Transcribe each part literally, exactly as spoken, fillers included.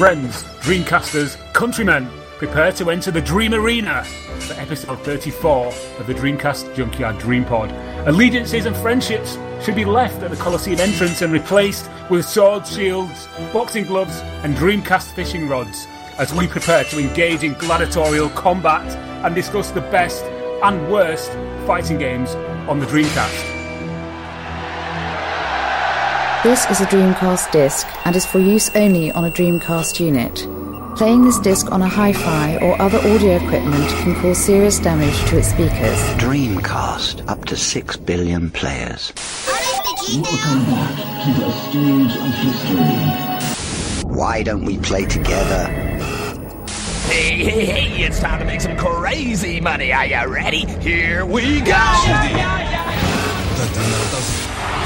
Friends, Dreamcasters, countrymen, prepare to enter the Dream Arena for episode thirty-four of the Dreamcast Junkyard Dream Pod. Allegiances and friendships should be left at the Coliseum entrance and replaced with swords, shields, boxing gloves and Dreamcast fishing rods as we prepare to engage in gladiatorial combat and discuss the best and worst fighting games on the Dreamcast. This is a Dreamcast disc and is for use only on a Dreamcast unit. Playing this disc on a hi-fi or other audio equipment can cause serious damage to its speakers. Dreamcast, up to six billion players. Welcome back to the stage of history. Why don't we play together? Hey, hey, hey, it's time to make some crazy money. Are you ready? Here we go! Yeah, yeah, yeah.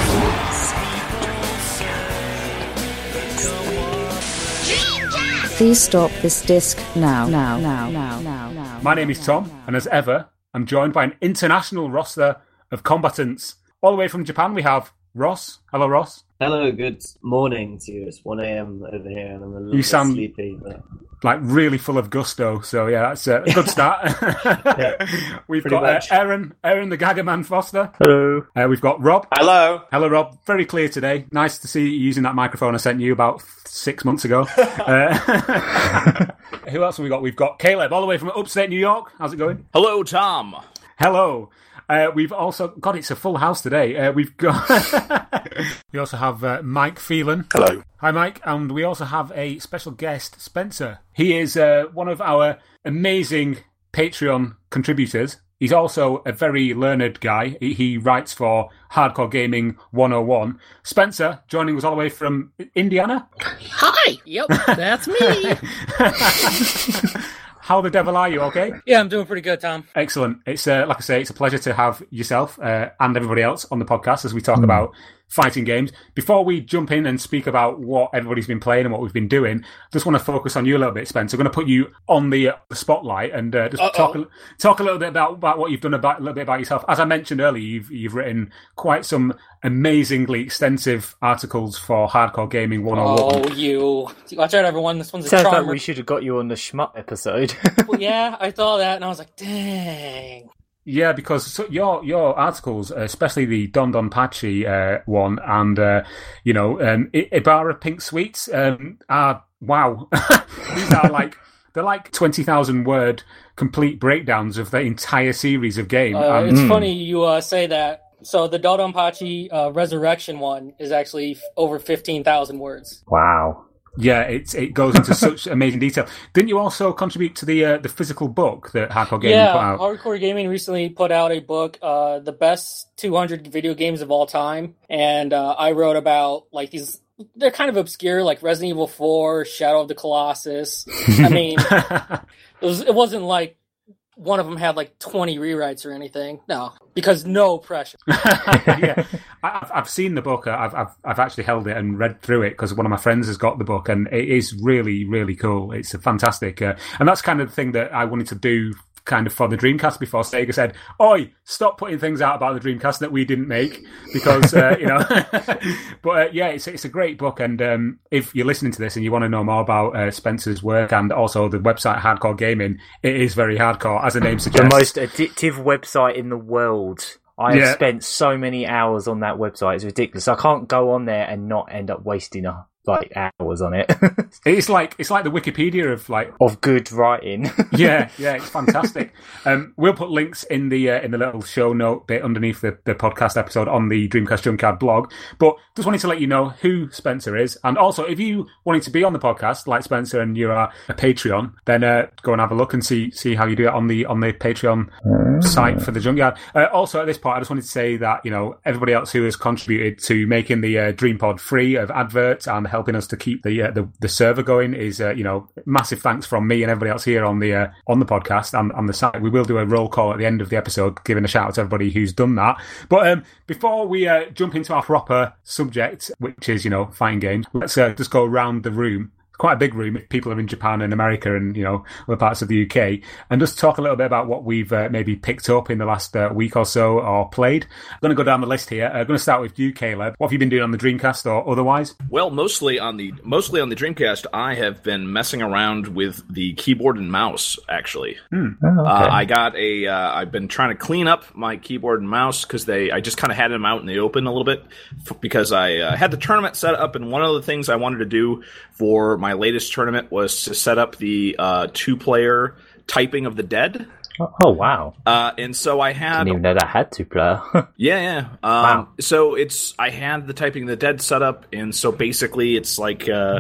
Please stop this disc now, now, now, now, now, now. My name is Tom, and as ever, I'm joined by an international roster of combatants. All the way from Japan, we have Ross. Hello, Ross. Hello, good morning to you. It's one a.m. over here, and I'm a little you bit sound sleepy. But... like really full of gusto, so yeah, that's a good start. yeah, we've got uh, Aaron, Aaron the Gaggerman Foster. Hello. Uh, we've got Rob. Hello. Hello, Rob. Very clear today. Nice to see you using that microphone I sent you about six months ago. uh, who else have we got? We've got Caleb, all the way from upstate New York. How's it going? Hello, Tom. Hello. Uh, we've also... God, it's a full house today. Uh, we've got... we also have uh, Mike Phelan. Hello. Hi, Mike. And we also have a special guest, Spencer. He is uh, one of our amazing Patreon contributors. He's also a very learned guy. He, he writes for Hardcore Gaming one oh one. Spencer, joining us all the way from Indiana. Hi. Yep, that's me. How the devil are you, okay? Yeah, I'm doing pretty good, Tom. Excellent. It's uh, like I say, it's a pleasure to have yourself uh, and everybody else on the podcast as we talk mm. about fighting games. Before we jump in and speak about what everybody's been playing and what we've been doing, just want to focus on you a little bit, Spencer. I'm going to put you on the, uh, the spotlight and uh, just talk a, talk a little bit about, about what you've done, about a little bit about yourself. As I mentioned earlier, you've you've written quite some amazingly extensive articles for Hardcore Gaming one oh one. Oh, you. Watch out, everyone. This one's a Sounds charmer. like we should have got you on the Shmup episode. Well, yeah, I thought that, and I was like, dang. Yeah, because so your your articles, especially the Don Don Pachi uh, one, and uh, you know, um, I- Ibarra Pink Sweets, um, are wow. These are like they're like twenty thousand word complete breakdowns of the entire series of game. Uh, and, it's mm. funny you uh, say that. So the Dodonpachi uh, Resurrection one is actually f- over fifteen thousand words. Wow. Yeah, it it goes into such amazing detail. Didn't you also contribute to the uh, the physical book that Hardcore Gaming yeah, put out? Hardcore Gaming recently put out a book, uh, the best two hundred video games of all time, and uh, I wrote about like these. They're kind of obscure, like Resident Evil four, Shadow of the Colossus. I mean, it was it wasn't like one of them had like twenty rewrites or anything. No, because no pressure. yeah, I've I've seen the book. I've I've I've actually held it and read through it because one of my friends has got the book, and it is really really cool. It's a fantastic, uh, and that's kind of the thing that I wanted to do. Kind of for the Dreamcast before Sega said, "Oi, stop putting things out about the Dreamcast that we didn't make," because uh, you know. But uh, yeah, it's it's a great book, and um, if you're listening to this and you want to know more about uh, Spencer's work and also the website Hardcore Gaming, it is very hardcore, as the name suggests. The most addictive website in the world. I have Yeah. spent so many hours on that website. It's ridiculous. I can't go on there and not end up wasting a, like hours on it. It's like it's like the Wikipedia of like of good writing. yeah, yeah, it's fantastic. Um, we'll put links in the uh, in the little show note bit underneath the, the podcast episode on the Dreamcast Junkyard blog. But just wanted to let you know who Spencer is, and also if you wanted to be on the podcast like Spencer and you are a Patreon, then uh, go and have a look and see see how you do it on the on the Patreon mm. site for the Junkyard. Uh, also, at this point, I just wanted to say that you know everybody else who has contributed to making the uh, DreamPod free of adverts and helping us to keep the uh, the, the server going is uh, you know massive thanks from me and everybody else here on the uh, on the podcast and on the site. We will do a roll call at the end of the episode, giving a shout out to everybody who's done that. But um, before we uh, jump into our proper subject, which is you know fighting games, let's uh, just go around the room. quite a big room if people are in Japan and America and, you know, other parts of the U K, and just talk a little bit about what we've uh, maybe picked up in the last uh, week or so or played. I'm going to go down the list here. I'm uh, going to start with you, Caleb. What have you been doing on the Dreamcast or otherwise? Well, mostly on the mostly on the Dreamcast, I have been messing around with the keyboard and mouse, actually. Mm. Oh, okay. uh, I got a, uh, I've been trying to clean up my keyboard and mouse because they, I just kind of had them out in the open a little bit f- because I uh, had the tournament set up, and one of the things I wanted to do for my latest tournament was to set up the uh, two-player typing of the dead. Oh, wow. Uh, and so I had... Didn't even know that had two-player. yeah, yeah. Um, Wow. So it's, I had the typing of the dead set up, and so basically it's like... Uh,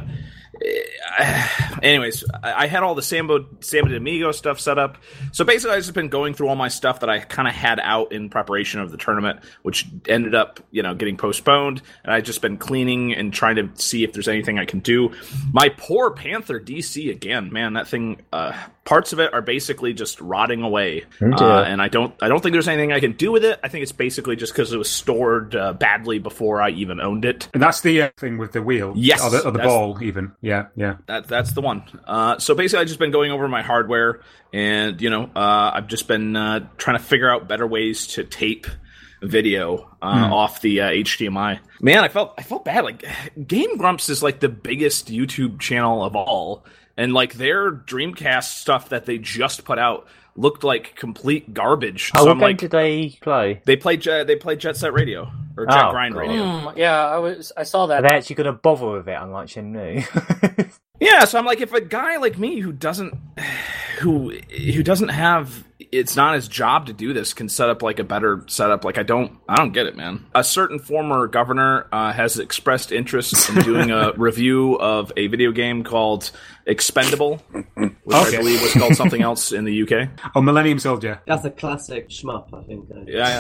anyways, I had all the Sambo Samba de Amigo stuff set up. So basically, I've just been going through all my stuff that I kind of had out in preparation of the tournament, which ended up, you know, getting postponed. And I've just been cleaning and trying to see if there's anything I can do. My poor Panther D C again, man, that thing. Uh, parts of it are basically just rotting away, uh, and I don't, I don't think there's anything I can do with it. I think it's basically just because it was stored uh, badly before I even owned it. And that's the uh, thing with the wheel, yes, or the, or the that's- ball, even. Yeah, yeah. That that's the one. Uh, so basically, I've just been going over my hardware, and you know, uh, I've just been uh, trying to figure out better ways to tape video uh, Hmm. off the uh, H D M I. Man, I felt I felt bad. Like Game Grumps is like the biggest YouTube channel of all, and like their Dreamcast stuff that they just put out looked like complete garbage. Oh, so what I'm game like, did they play? they played Jet- they played Jet Set Radio or Jet Oh, Grind God. Radio. Mm, yeah, I was. I saw Are that. they actually going to bother with it, unlike Shenmue? Yeah, so I'm like, if a guy like me who doesn't, who who doesn't have, it's not his job to do this, can set up like a better setup. Like I don't, I don't get it, man. A certain former governor uh, has expressed interest in doing a review of a video game called Expendable, which Okay. I believe was called something else in the U K. Oh, Millennium Soldier. That's a classic shmup, I think. Yeah,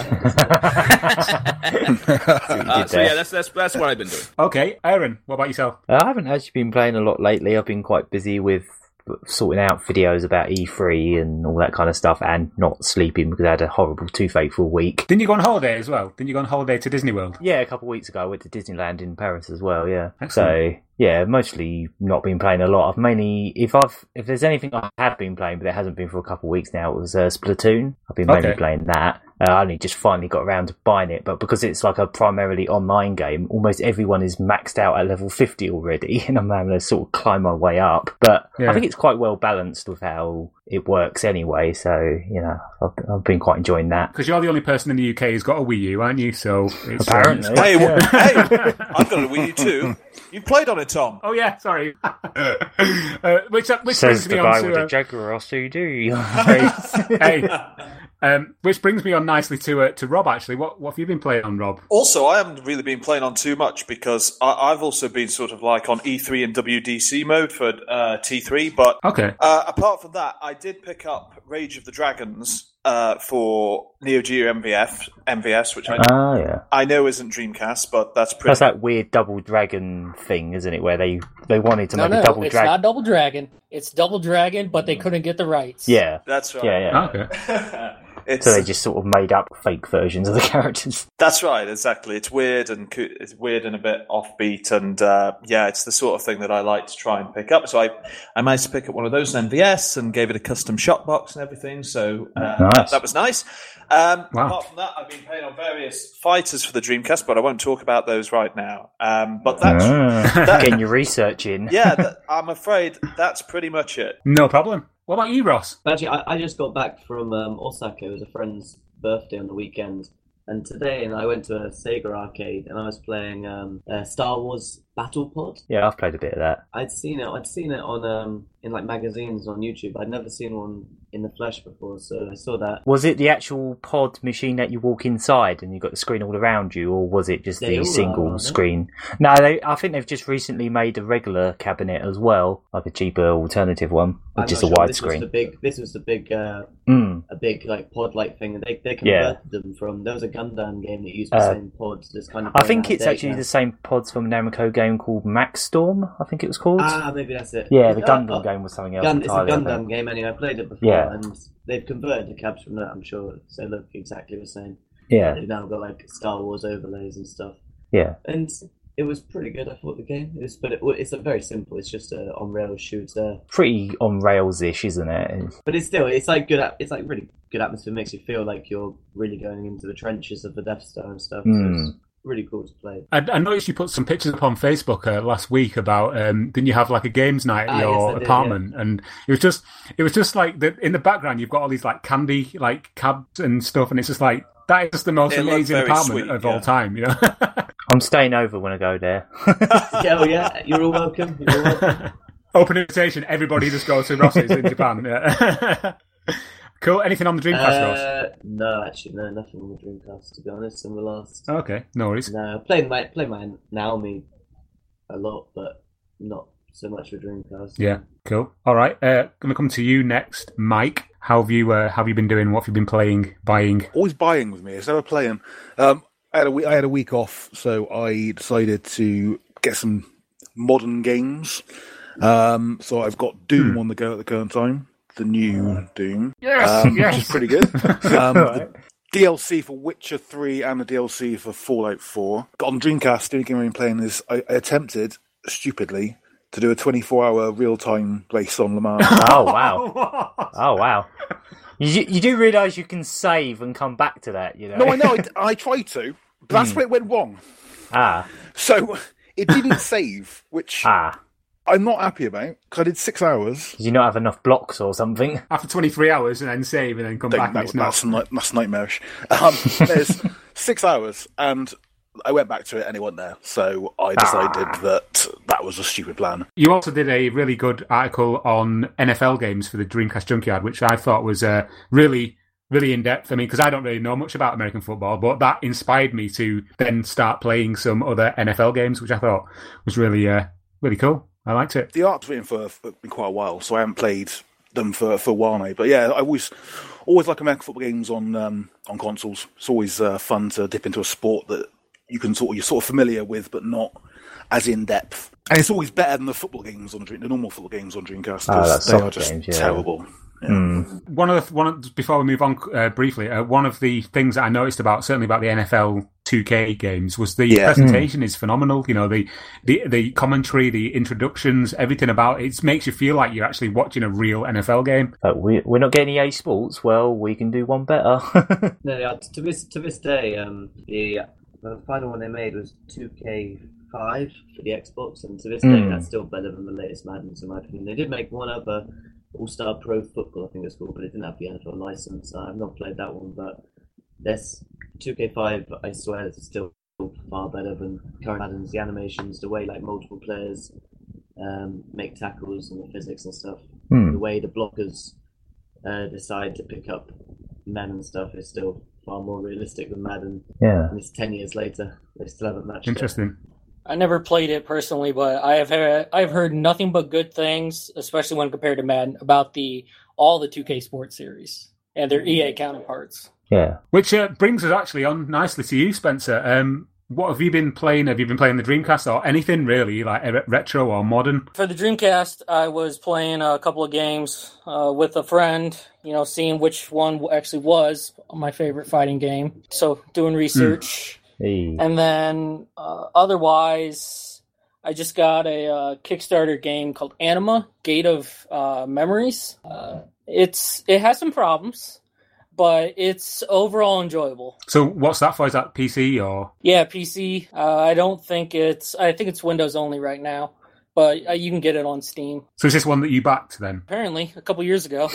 yeah. uh, so yeah, that's that's that's what I've been doing. Okay, Aaron, what about yourself? Uh, I haven't actually been playing a lot lately. I've been quite busy with sorting out videos about E three and all that kind of stuff, and not sleeping because I had a horrible toothache for a week. Didn't you go on holiday as well? Didn't you go on holiday to Disney World? Yeah, a couple of weeks ago I went to Disneyland in Paris as well, yeah. Excellent. So, yeah, mostly not been playing a lot. I've mainly, if I've, if there's anything I have been playing, but it hasn't been for a couple of weeks now, it was uh, Splatoon. I've been mainly Okay. playing that. Uh, I only just finally got around to buying it, but because it's like a primarily online game, almost everyone is maxed out at level fifty already, and I'm having to sort of climb my way up. But Yeah. I think it's quite well balanced with how it works anyway, so, you know, I've, I've been quite enjoying that. Because you're the only person in the U K who's got a Wii U, aren't you? So it's, um, Apparently. it's- Hey, w- hey, I've got a Wii U too. You played on it, Tom. Oh yeah, sorry. uh, which which Says brings the me guy on with to a uh, Jaguar C D. hey, hey. Um, which brings me on nicely to uh, to Rob. Actually, what what have you been playing on, Rob? Also, I haven't really been playing on too much because I, I've also been sort of like on E three and W D C mode for uh, T three. But Okay. uh, apart from that, I did pick up Rage of the Dragons uh, for Neo Geo M V F, M V S, which I, Oh, yeah. I know isn't Dreamcast, but that's pretty. That's that weird double dragon thing, isn't it? Where they, they wanted to No, make no, a double it's dragon. not Double Dragon. It's Double Dragon, but they couldn't get the rights. Yeah. That's right. Yeah, yeah. Okay. It's, So they just sort of made up fake versions of the characters. That's right, exactly. It's weird and co- it's weird and a bit offbeat, and uh, yeah, it's the sort of thing that I like to try and pick up. So I, I managed to pick up one of those in M V S and gave it a custom shot box and everything. So uh, Nice. that, that was nice. Um, Wow. Apart from that, I've been playing on various fighters for the Dreamcast, but I won't talk about those right now. Um, but that's Ah, that- getting your research in. yeah, that, I'm afraid that's pretty much it. No problem. What about you, Ross? Actually, I, I just got back from um, Osaka. It was a friend's birthday on the weekend. And today, and I went to a Sega arcade, and I was playing um, uh, Star Wars Battle Pod. Yeah, I've played a bit of that. I'd seen it. I'd seen it on um, in like magazines on YouTube. I'd never seen one in the flesh before, so I saw that. Was it the actual pod machine that you walk inside and you've got the screen all around you, or was it just They the all are, single aren't they? screen? No, they, I think they've just recently made a regular cabinet as well, like a cheaper alternative one, I'm with just a not sure. This was widescreen. the big. This was the big. Uh, Mm. a big like pod-like thing, and they they Yeah. converted them from. There was a Gundam game that used the Uh, same pods. This kind of. I playing think out it's of date actually now. the same pods from a Namco game called Max Storm, I think it was called. Ah, maybe that's it. yeah, the Uh, Gundam uh, game was something else Gun, it's a entirely. I Gundam think. game anyway. I played it before, Yeah. and they've converted the cabs from that. I'm sure, so they look exactly the same. Yeah, They've now got like Star Wars overlays and stuff. yeah. And It was pretty good, I thought, the game. It was, but it, it's a very simple. It's just a on-rail shooter. Pretty on rails-ish, isn't it? But it's still, it's like good. It's like really good atmosphere. It makes you feel like you're really going into the trenches of the Death Star and stuff. Mm. So it's really cool to play. I, I noticed you put some pictures up on Facebook uh, last week about. Um, didn't you have like a games night at Ah, your yes, I did, apartment? yeah. And it was just, it was just like the, in the background you've got all these like candy like cabs and stuff, and it's just like that is just the most It looked amazing very apartment sweet, of yeah. all time. You know. I'm staying over when I go there. Yeah, well, yeah, you're all welcome. You're all welcome. Open invitation. Everybody just goes to Ross's in Japan. Yeah. Cool. Anything on the Dreamcast, Ross? Uh, no, actually, no, nothing on the Dreamcast, to be honest. In the last, Okay, no worries. no, playing my play my Naomi a lot, but not so much with Dreamcast. Yeah, cool. All right, uh, going to come to you next, Mike. How have you uh, how have you been doing? What have you been playing, buying? Always buying with me. It's never playing. Um, I had a week, I had a week off, so I decided to get some modern games. Um, so I've got Doom Hmm. on the go at the current time. The new Doom, Yes, um, yes. which is pretty good. Um, the D L C for Witcher three and the D L C for Fallout four. Got on Dreamcast. The only game I've been playing is I, I attempted stupidly to do a twenty-four hour real time race on Le Mans. Oh, wow. Oh, wow. You, you do realise you can save and come back to that, you know? No, I know. I, I tried to, but that's Mm. where it went wrong. Ah. So it didn't save, which Ah. I'm not happy about, because I did six hours. Did you not have enough blocks or something? After twenty-three hours and then save and then come Don't- back and that- it's not. that's, night- that's nightmarish. Um, there's six hours, and I went back to it and it wasn't there. So I decided Ah. that that was a stupid plan. You also did a really good article on N F L games for the Dreamcast Junkyard, which I thought was uh, really, really in-depth. I mean, because I don't really know much about American football, but that inspired me to then start playing some other N F L games, which I thought was really, uh, really cool. I liked it. The art's written for, for quite a while, so I haven't played them for, for a while now. But yeah, I always always like American football games on um, on consoles. It's always uh, fun to dip into a sport that you can sort of, you're sort of familiar with, but not as in depth. And it's always better than the football games on Dream, the normal football games on Dreamcast. Oh, 'cause that's they soft are just games, yeah. terrible. Yeah. Mm. One of the one of, before we move on uh, briefly, uh, one of the things that I noticed about certainly about the N F L two K games was the Yeah. presentation is phenomenal. You know, the, the the commentary, the introductions, everything about it, it makes you feel like you're actually watching a real N F L game. Like, we, we're not getting E A Sports. Well, we can do one better. No, yeah, to this to this day, um, the the final one they made was two K five for the Xbox, and to this day, Mm. that's still better than the latest Madden's in my opinion. They did make one other All-Star Pro Football, I think it's called, but it didn't have the N F L license. So I've not played that one, but this two K five, I swear, is still far better than current Madden's. The animations, the way like multiple players um, make tackles, and the physics and stuff, Hmm. the way the blockers uh, decide to pick up men and stuff is still far more realistic than Madden. Yeah. And it's ten years later, they still haven't matched it. Interesting. I never played it personally, but I have heard, I've heard nothing but good things, especially when compared to Madden, about the all the two K Sports series and their E A counterparts. Yeah. Which uh, brings us actually on nicely to you, Spencer. Um, what have you been playing? Have you been playing the Dreamcast or anything really, like re- retro or modern? For the Dreamcast, I was playing a couple of games uh, with a friend, you know, seeing which one actually was my favorite fighting game. So doing research. Hey. And then uh, otherwise, I just got a uh, Kickstarter game called Anima, Gate of uh, Memories. Uh, it's It has some problems, but it's overall enjoyable. So what's that for? Is that P C or? Yeah, P C. Uh, I don't think it's... I think it's Windows only right now, but uh, you can get it on Steam. So is this one that you backed then? Apparently, a couple years ago.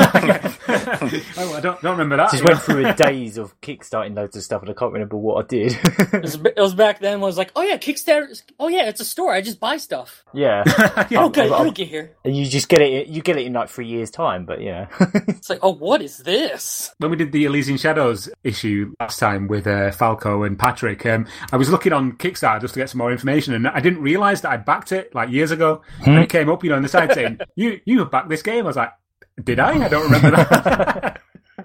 Oh, I don't, don't remember that. Just went through a days of kickstarting loads of stuff and I can't remember what I did. it, was, it was back then when I was like, oh yeah, Kickstarter. Oh yeah, it's a store. I just buy stuff. Yeah. It'll get, it'll get here. And you just get it you get it in like three years' time, but yeah. It's like, oh, what is this? When we did the Elysian Shadows issue last time with uh, Falco and Patrick, um, I was looking on Kickstarter just to get some more information, and I didn't realise that I'd backed it like years ago. And it came up, you know, on the side saying, "You you have backed this game." I was like, "Did I? I don't remember that."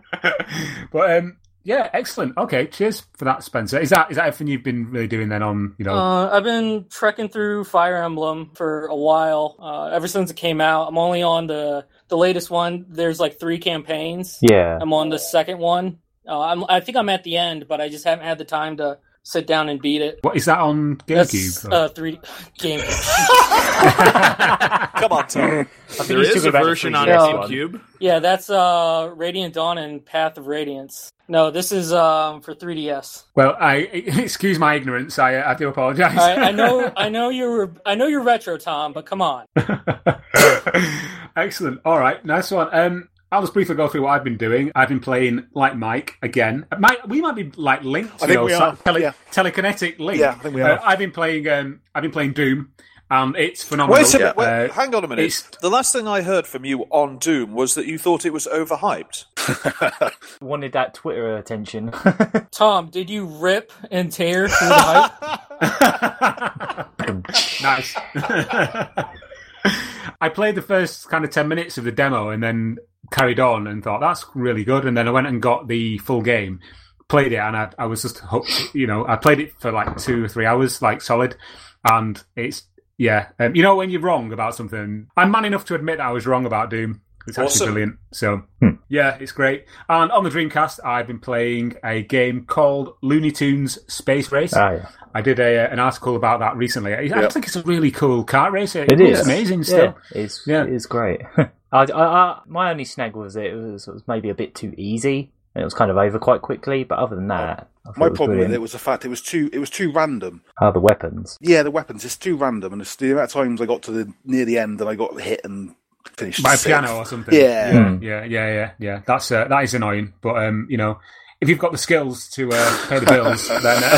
But um, yeah, excellent. Okay, cheers for that, Spencer. Is that is that everything you've been really doing then? On you know, Uh, I've been trekking through Fire Emblem for a while. Uh, ever since it came out, I'm only on the the latest one. There's like three campaigns. Yeah. I'm on the second one. Uh, I'm, I think I'm at the end, but I just haven't had the time to sit down and beat it. What is that on GameCube? That's uh, three D GameCube. Come on, Tom. There is a version on GameCube. Yeah, that's uh, Radiant Dawn and Path of Radiance. No, this is um, for three D S. Well, I excuse my ignorance. I I do apologise. I, I know, I know you're, I know you're retro, Tom, but come on. Excellent. All right, nice one. Um, I'll just briefly go through what I've been doing. I've been playing like Mike again. Mike, we might be like linked. I think know, we are. Tele- yeah. Telekinetic link. Yeah, I think we are. Uh, I've been playing. Um, I've been playing Doom. Um, it's phenomenal. Wait a minute. Wait, Uh, hang on a minute. it's- The last thing I heard from you on Doom was that you thought it was overhyped. Wanted that Twitter attention. Tom, did you rip and tear through the hype? Nice. I played the first kind of ten minutes of the demo and then carried on and thought that's really good. And then I went and got the full game, played it, and I, I was just hooked. You know, I played it for like two or three hours, like solid, and it's yeah. Um, you know, when you're wrong about something, I'm man enough to admit that I was wrong about Doom. It's actually Awesome. brilliant. So yeah, it's great. And on the Dreamcast, I've been playing a game called Looney Tunes Space Race. Ah, yeah. I did a, an article about that recently. I Yep. think it's a really cool kart race. It, It looks is amazing Yeah, still. it's Yeah. it is great. I, I, I, my only snag was it was, it was maybe a bit too easy, and it was kind of over quite quickly. But other than that, I thought My it was problem with brilliant. it was the fact it was too it was too random. Oh, the weapons. Yeah, the weapons. It's too random, and it's the amount of times I got to the near the end and I got hit and finished By a sixth. piano or something. Yeah. yeah, yeah, yeah, yeah. yeah. That's uh, that is annoying, but um, you know, if you've got the skills to uh, pay the bills,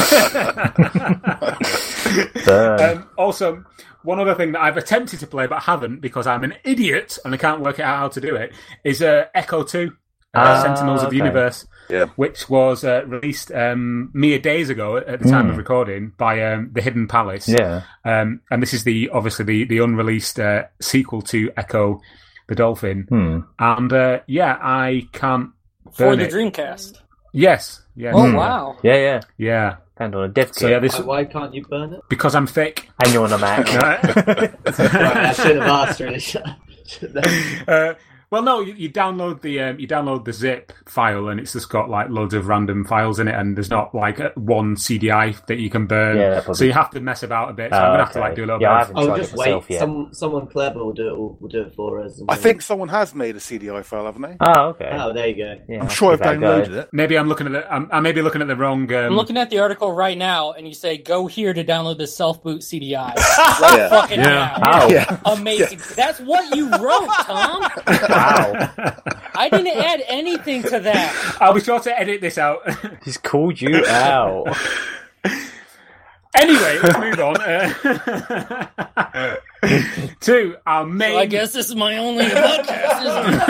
then. Uh... um, also, one other thing that I've attempted to play but haven't because I'm an idiot and I can't work out how to do it is uh, Echo Two, uh, Ah, Sentinels of the okay. Universe. Yeah. Which was uh, released um, mere days ago at the time Mm. of recording by um, the Hidden Palace. Yeah. Um, and this is the obviously the, the unreleased uh, sequel to Echo the Dolphin. Hmm. And uh, yeah, I can't For burn the it. Dreamcast. Yes, yes. Oh, wow. Yeah, yeah. Yeah. Found on a dev kit. So yeah, this Why, why can't you burn it? because I'm thick. And you're on a Mac. Right, I should have asked really. Should uh, well, no, you, you download the um, you download the zip file, and it's just got like loads of random files in it, and there's not like a, one C D I that you can burn. Yeah, that probably- so you have to mess about a bit. So Oh, I'm gonna have to okay. like do a little Yeah, I bit. haven't Of, Oh, tried just it myself wait. yet. Some, someone clever will do it. Will, will do it for us. and I then- think someone has made a C D I file, haven't they? Oh, okay. Oh, there you go. Yeah, I'm sure I've give that a go. downloaded it. maybe I'm looking at the. I'm, I may be looking at the wrong. Um, I'm looking at the article right now, and you say, go here to download the self-boot C D I. Yeah. Fucking Yeah. now. Ow. Yeah. Amazing. That's what you wrote, Tom. Wow. I didn't add anything to that. I'll be sure to edit this out. He's called you out. Anyway, let's move on uh, to our main. So I guess this is my only podcast,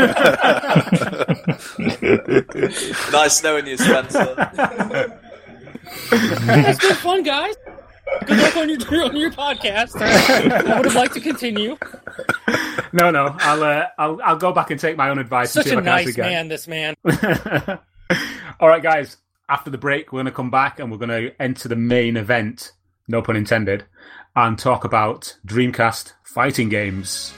isn't it? Nice knowing you, Spencer. It's been fun, guys. Good luck on your on your podcast. I would have liked to continue. No, no, I'll, uh, I'll I'll go back and take my own advice. Such and see a if I can nice actually get- man, this man. All right, guys. After the break, we're going to come back and we're going to enter the main event, no pun intended, and talk about Dreamcast fighting games.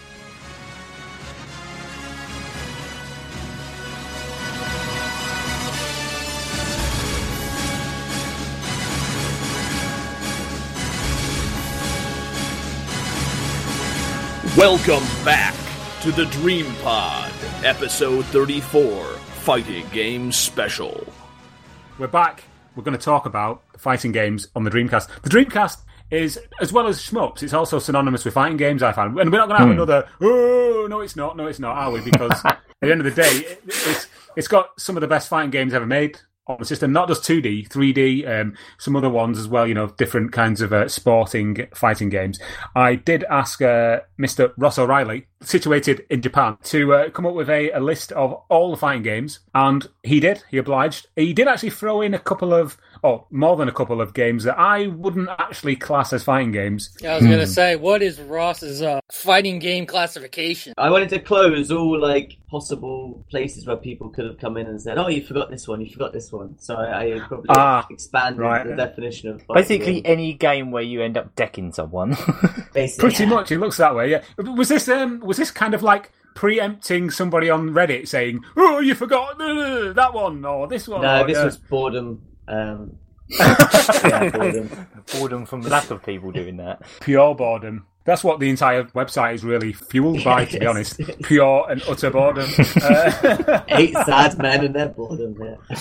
Welcome back to the Dream Pod, episode thirty-four, Fighting Games Special. We're back. We're going to talk about the fighting games on the Dreamcast. The Dreamcast is, as well as shmups, it's also synonymous with fighting games, I find. And we're not going to have Hmm. another, oh, no, it's not, no, it's not, are we? Because at the end of the day, it, it's it's got some of the best fighting games ever made on the system. Not just two D, three D, um, some other ones as well, you know, different kinds of uh, sporting fighting games. I did ask uh, Mister Ross O'Reilly, situated in Japan, to uh, come up with a, a list of all the fighting games, and he did. He obliged. He did actually throw in a couple of, or more than a couple of games that I wouldn't actually class as fighting games. Yeah, I was gonna say, what is Ross's uh, fighting game classification? I wanted to close all like possible places where people could have come in and said, "Oh, you forgot this one. You forgot this one." So I, I probably Ah, expanded right. the definition of fighting Basically, game. any game where you end up decking someone. Basically, Pretty much, it looks that way. Yeah. Was this um? Was this kind of like preempting somebody on Reddit saying, "Oh, you forgot uh, that one or this one"? No, or, this yeah. was boredom. Um, Yeah, boredom. boredom from lack of people doing that. Pure boredom. That's what the entire website is really fueled by, to be honest. Pure and utter boredom. Uh, Eight sad men and their boredom,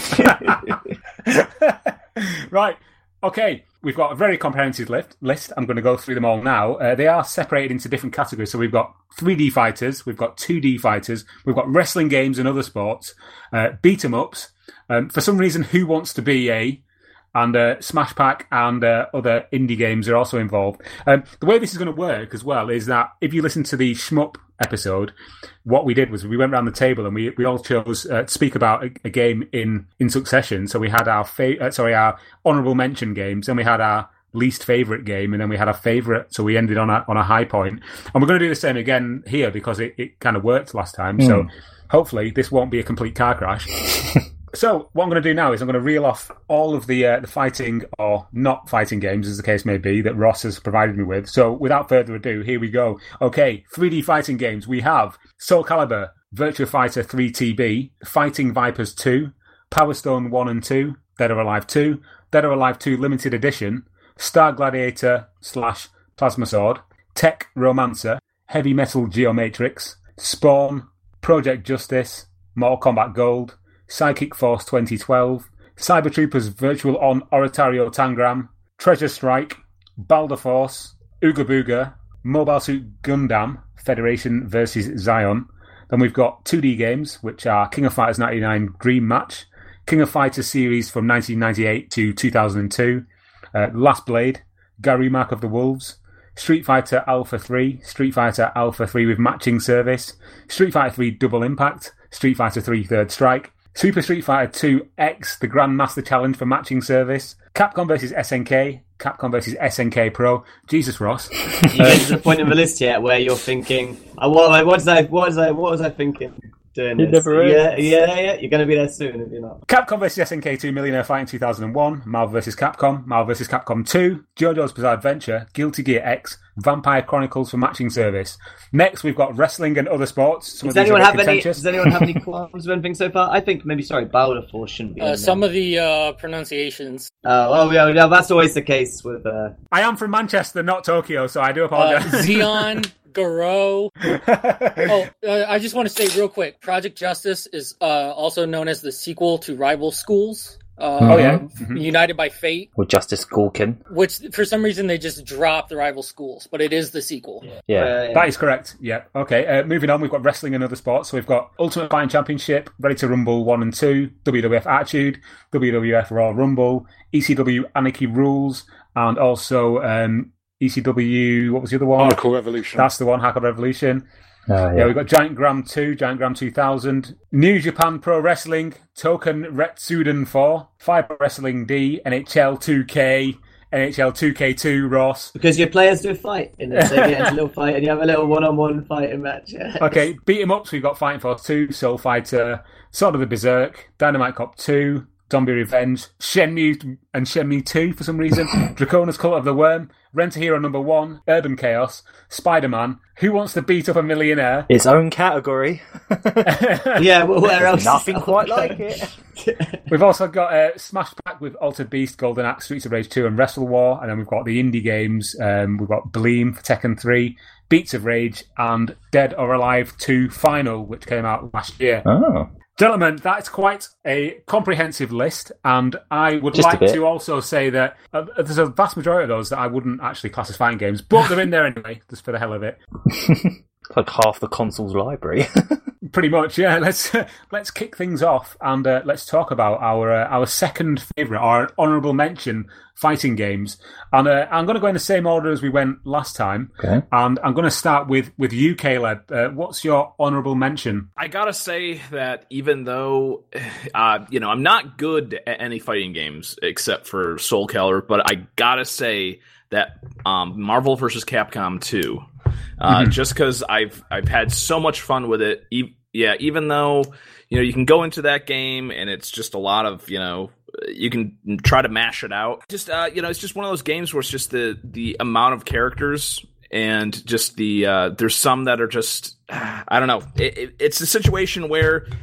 yeah. Right. Okay. We've got a very comprehensive list. list. I'm going to go through them all now. Uh, they are separated into different categories. So we've got three D fighters, we've got two D fighters, we've got wrestling games and other sports, uh, beat 'em ups. Um, for some reason, Who Wants to Be A? And uh, Smash Pack and uh, other indie games are also involved. Um, the way this is going to work as well is that if you listen to the Shmup episode, what we did was we went around the table and we we all chose uh, to speak about a, a game in, in succession. So we had our fa- uh, sorry our honourable mention games, and we had our least favourite game, and then we had our favourite. So we ended on a on a high point, and we're going to do the same again here because it, it kind of worked last time. Mm. So hopefully this won't be a complete car crash. So what I'm going to do now is I'm going to reel off all of the uh, the fighting or not fighting games, as the case may be, that Ross has provided me with. So without further ado, here we go. Okay, three D fighting games. We have Soul Calibur, Virtua Fighter three T B, Fighting Vipers two, Power Stone one and two, Dead or Alive two, Dead or Alive two Limited Edition, Star Gladiator slash Plasma Sword, Tech Romancer, Heavy Metal Geomatrix, Spawn, Project Justice, Mortal Kombat Gold, Psychic Force twenty twelve, Cyber Troopers Virtual On Oratorio Tangram, Treasure Strike, Balder Force, Ooga Booga, Mobile Suit Gundam, Federation versus Zion. Then we've got two D games, which are King of Fighters ninety-nine Dream Match, King of Fighters series from nineteen ninety-eight to two thousand two, uh, Last Blade, Garou Mark of the Wolves, Street Fighter Alpha three, Street Fighter Alpha three with matching service, Street Fighter three Double Impact, Street Fighter three Third Strike, Super Street Fighter two X, the Grandmaster Challenge for matching service, Capcom versus S N K, Capcom versus S N K Pro. Jesus, Ross. You get to the point in the list yet where you're thinking, oh, what, what, was I, what, was I, what was I thinking doing you this? Never yeah, yeah, yeah, you're going to be there soon if you're not. Capcom versus S N K two Millionaire Fight in two thousand one, Marvel versus Capcom, Marvel versus Capcom two, JoJo's Bizarre Adventure, Guilty Gear X, Vampire Chronicles for matching service. Next, we've got wrestling and other sports. Some Does of these anyone are a have bit any? contentious. Does anyone have any qualms with anything so far? I think maybe sorry, Balder Force shouldn't be. Uh, in some there. of the uh, pronunciations. Oh, well, yeah, yeah, that's always the case with. Uh... I am from Manchester, not Tokyo, so I do Uh, apologize. Xeon, Garou. Oh, uh, I just want to say real quick, Project Justice is uh, also known as the sequel to Rival Schools. Uh, Oh, yeah. Mhm. United by Fate, Or Justice Gawkin. which for some reason they just dropped the Rival Schools, but it is the sequel. Yeah. Uh, That is correct. Yeah. Okay. Uh, moving on, we've got wrestling and other sports. So we've got Ultimate Fighting Championship, Ready to Rumble one and two, W W F Attitude, W W F Raw Rumble, E C W Anarchy Rules, and also um, E C W. What was the other one? Hardcore Revolution. That's the one. Hacker Revolution. Oh, Yeah, yeah. we've got Giant Gram two, Giant Gram two thousand, New Japan Pro Wrestling, Token Retsuden four, Fire Pro Wrestling D, N H L two K, N H L two K two, Ross. Because your players do a fight in this, they get into a little fight, and you have a little one-on-one fighting match. Yeah. Okay, beat 'em ups, we've got Fighting Force two, Soul Fighter, Sword of the Berserk, Dynamite Cop two, Zombie Revenge, Shenmue and Shenmue two for some reason, Dracona's Cult of the Worm, Rent a Hero number one, Urban Chaos, Spider-Man, Who Wants to Beat Up a Millionaire? Its own category. Yeah, well, where else? Nothing quite like it. We've also got uh, Smash Pack with Altered Beast, Golden Axe, Streets of Rage two, and Wrestle War. And then we've got the indie games. Um, we've got Bleem for Tekken three, Beats of Rage, and Dead or Alive two Final, which came out last year. Oh. Gentlemen, that's quite a comprehensive list, and I would Just a like bit. to also say that uh, there's a vast majority of those that I wouldn't actually class as fighting games, but they're in there anyway, just for the hell of it. It's like half the console's library. Pretty much, yeah. Let's let's kick things off and uh, let's talk about our uh, our second favourite, our honourable mention fighting games. And uh, I'm going to go in the same order as we went last time. Okay. And I'm going to start with with you, Caleb. Uh, what's your honourable mention? I gotta say that even though, uh, you know, I'm not good at any fighting games except for Soul Calibur, but I gotta say that um, Marvel versus. Capcom two, uh, Mhm. just because I've I've had so much fun with it. E- yeah, even though you know you can go into that game and it's just a lot of you know. You can try to mash it out. Just uh, you know, it's just one of those games where it's just the the amount of characters and just the uh, there's some that are just I don't know. It, it, it's a situation where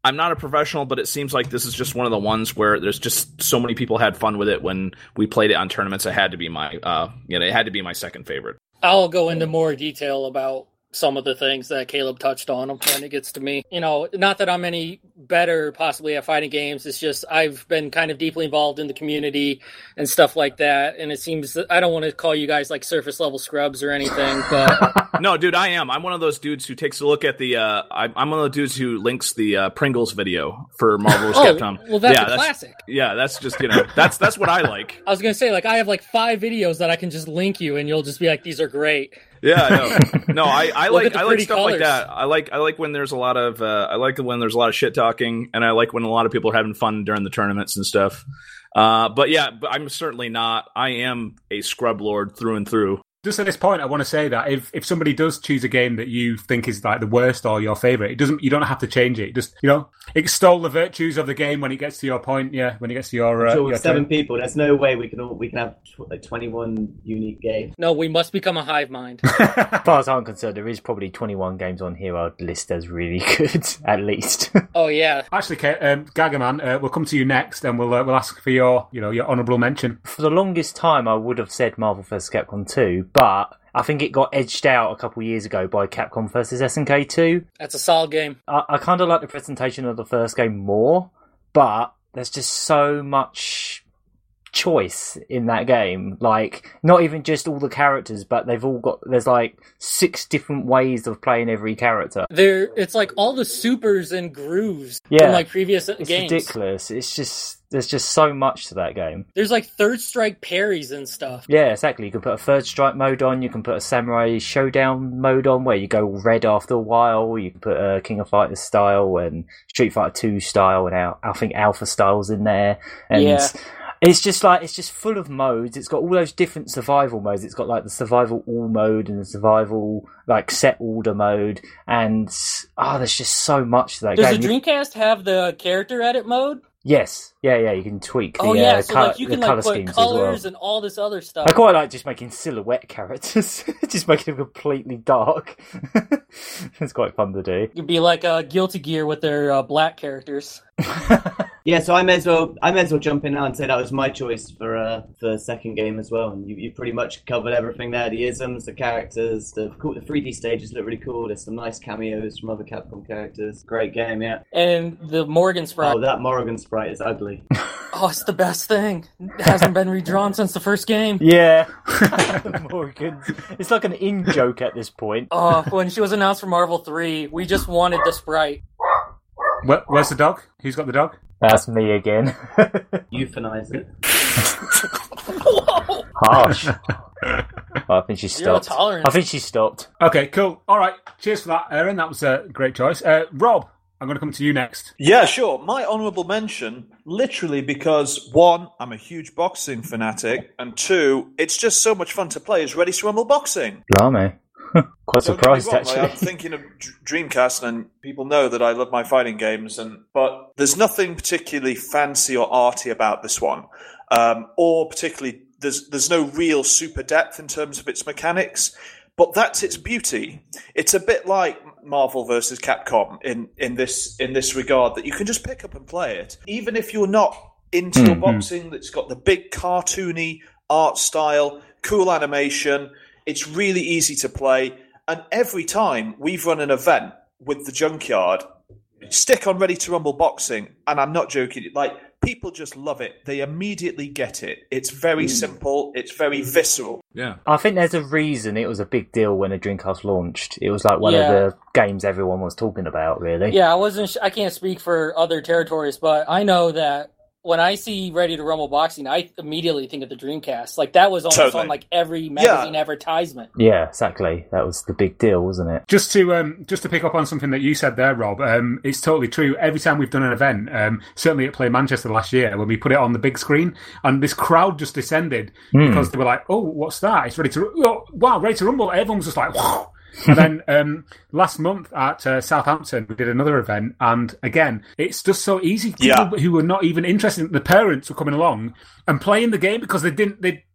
I'm not a professional, but it seems like this is just one of the ones where there's just so many people had fun with it when we played it on tournaments. It had to be my, uh, you know, it had to be my second favorite. I'll go into more detail about some of the things that Caleb touched on when it gets to me. You know, not that I'm any better possibly at fighting games. It's just I've been kind of deeply involved in the community and stuff like that. And it seems that I don't want to call you guys like surface level scrubs or anything, but no, dude, I am. I'm one of those dudes who takes a look at the. Uh, I'm, I'm one of the dudes who links the uh, Pringles video for Marvel vs. oh, Capcom. Well, that's yeah, a that's, classic. Yeah, that's just you know that's that's what I like. I was gonna say like I have like five videos that I can just link you, and you'll just be like, these are great. Yeah, no, no, I, I like I like stuff colors. like that. I like I like when there's a lot of uh, I like when there's a lot of shit talking, and I like when a lot of people are having fun during the tournaments and stuff. Uh, but yeah, but I'm certainly not. I am a scrub lord through and through. Just at this point, I want to say that if, if somebody does choose a game that you think is like the worst or your favorite, it doesn't. You don't have to change it. Just you know, extol the virtues of the game when it gets to your point. Yeah, when it gets to your. Uh, sure, with your seven turn. people, there's no way we can all we can have tw- like twenty-one unique games. No, we must become a hive mind. As far as I'm concerned, there is probably twenty-one games on here I'd list as really good, at least. Oh yeah. Actually, Kate, um, Gagaman, uh, we'll come to you next, and we'll uh, we'll ask for your you know your honourable mention. For the longest time, I would have said Marvel versus. Capcom two, but I think it got edged out a couple of years ago by Capcom versus. S N K two. That's a solid game. I, I kind of like the presentation of the first game more, but there's just so much choice in that game. Like, not even just all the characters, but they've all got, there's like six different ways of playing every character. There, it's like all the supers and grooves Yeah, from like previous it's games. ridiculous. It's just, there's just so much to that game. There's like third strike parries and stuff. Yeah, exactly. You can put a third strike mode on, you can put a samurai showdown mode on where you go red after a while, you can put a King of Fighters style and Street Fighter two style, and I think Alpha styles in there. And yeah. It's just like, it's just full of modes. It's got all those different survival modes. It's got like the survival all mode and the survival like set order mode. And ah, oh, there's just so much to that Does game. the Dreamcast have the character edit mode? Yes. Yeah, yeah, you can tweak the, oh yeah, uh, so colour, like you can the colour like put schemes colors as well. and all this other stuff. I quite like just making silhouette characters. Just making them completely dark. It's quite fun to do. It'd be like uh, Guilty Gear with their uh, black characters. Yeah, so I may as well I may as well jump in now and say that was my choice for uh for the second game as well. And you you pretty much covered everything there: the isms, the characters, the cool, the three D stages look really cool. There's some nice cameos from other Capcom characters. Great game, yeah. And the Morgan sprite. Oh, that Morrigan sprite is ugly. Oh, it's the best thing. It hasn't been redrawn since the first game. Yeah. Morgan. It's like an in joke at this point. Oh, when she was announced for Marvel three, we just wanted the sprite. Where, where's the dog? Who's got the dog? That's me again. Euphanize it. Whoa! Harsh. I think she Zero stopped. tolerance. I think she stopped. Okay, cool. All right. Cheers for that, Aaron. That was a great choice. Uh, Rob, I'm going to come to you next. Yeah, sure. My honourable mention, literally because, one, I'm a huge boxing fanatic, and two, it's just so much fun to play, is Ready to Rumble Boxing. Blimey. Quite surprised, Don't get me wrong, actually. like, I'm thinking of Dr- Dreamcast, and people know that I love my fighting games, and but there's nothing particularly fancy or arty about this one, um, or particularly there's there's no real super depth in terms of its mechanics. But that's its beauty. It's a bit like Marvel versus. Capcom in, in this in this regard, that you can just pick up and play it, even if you're not into Mm-hmm. your boxing. That's got the big cartoony art style, cool animation. It's really easy to play, and every time we've run an event with the Junkyard, stick on Ready to Rumble Boxing, and I'm not joking, like, people just love it. They immediately get it. It's very simple. It's very visceral. Yeah. I think there's a reason it was a big deal when the Dreamcast launched. It was like one Yeah. of the games everyone was talking about, really. Yeah, I wasn't. Sh- I can't speak for other territories, but I know that when I see Ready to Rumble Boxing, I immediately think of the Dreamcast. Like that was almost Totally. on like every magazine advertisement. Yeah, exactly. That was the big deal, wasn't it? Just to um, just to pick up on something that you said there, Rob, um, it's totally true. Every time we've done an event, um, certainly at Play Manchester last year, when we put it on the big screen, and this crowd just descended Mm. because they were like, "Oh, what's that? It's ready to oh, wow, Ready to Rumble!" Everyone was just like, "Whoa." And then um, last month at uh, Southampton, we did another event, and again, it's just so easy. People Yeah. who were not even interested, the parents were coming along and playing the game because they didn't, they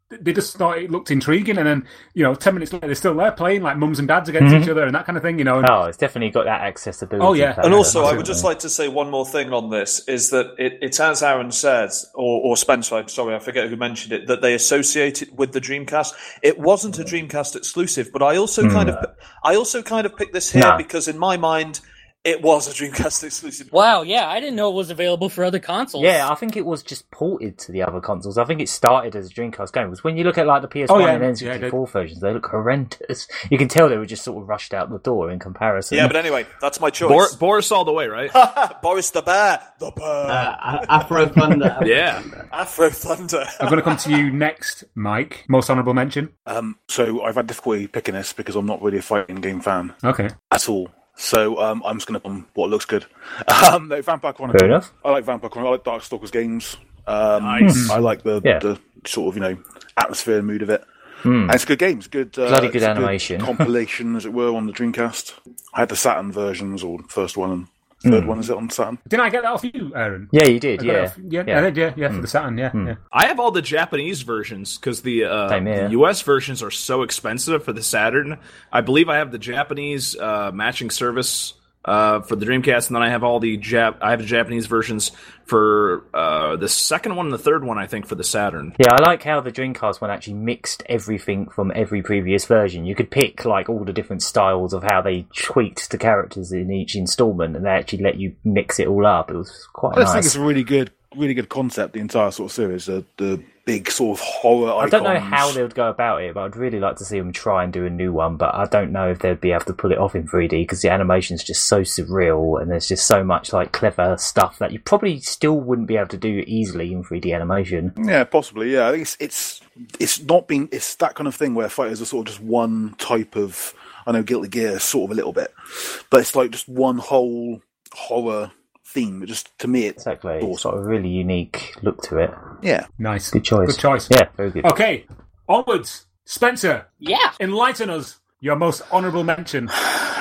they just thought it looked intriguing, and then you know, ten minutes later they're still there playing like mums and dads against Mhm. each other and that kind of thing. You know. And, Oh, it's definitely got that accessibility. Oh, yeah. factor. And also, I would Absolutely. just like to say one more thing on this: is that it, it's as Aaron says, or, or Spencer. I'm sorry, I forget who mentioned it. That they associate it with the Dreamcast. It wasn't a Dreamcast exclusive, but I also Mm. kind of, I also kind of picked this here No. because in my mind, it was a Dreamcast exclusive. Wow, yeah, I didn't know it was available for other consoles. Yeah, I think it was just ported to the other consoles. I think it started as a Dreamcast game. Because when you look at like the P S one Oh, yeah. and N Yeah, sixty-four versions, they look horrendous. You can tell they were just sort of rushed out the door in comparison. Yeah, but anyway, that's my choice. Bor- Boris all the way, right? Boris the Bear, the Bear, Uh, Afro Thunder. Yeah. Afro Thunder. I'm going to come to you next, Mike. Most honourable mention. Um, so I've had difficulty picking this because I'm not really a fighting game fan Okay. at all. So um, I'm just going to put on what looks good. Um, no, Vampire Chronicle. Fair enough. I like Vampire Chronicle. I like Darkstalkers games. Um, Nice. I like the, Yeah. the sort of, you know, atmosphere and mood of it. Mm. And it's a good game. It's good. Uh, Bloody good it's a animation. compilation, as it were, on the Dreamcast. I had the Saturn versions, or first one and third Mm. one, is it, on Saturn? Didn't I get that off you, Aaron? Yeah, you did. I got it Yeah. off- yeah, Yeah. I did, yeah, yeah, for the Saturn, yeah, yeah. I have all the Japanese versions because the, uh, Same here. the U S versions are so expensive for the Saturn. I believe I have the Japanese uh, matching service uh, for the Dreamcast, and then I have all the Jap. I have the Japanese versions for uh, the second one and the third one. I think for the Saturn. Yeah, I like how the Dreamcast one actually mixed everything from every previous version. You could pick like all the different styles of how they tweaked the characters in each installment, and they actually let you mix it all up. It was quite I just think nice. it's a really good, really good concept, the entire sort of series. The, the big sort of horror I icons. don't know how they would go about it, but I'd really like to see them try and do a new one. But I don't know if they'd be able to pull it off in three D because the animation's just so surreal, and there's just so much like clever stuff that you probably still wouldn't be able to do easily in three D animation. Yeah, possibly. Yeah, I think it's it's it's not being it's that kind of thing where fighters are sort of just one type of. I know Guilty Gear is sort of a little bit, but it's like just one whole horror theme. It just to me, it's Exactly, it's awesome. got a really unique look to it. Yeah, Nice. Good choice. Good choice. Yeah, very good. Okay, onwards. Spencer, Yeah. enlighten us. Your most honourable mention.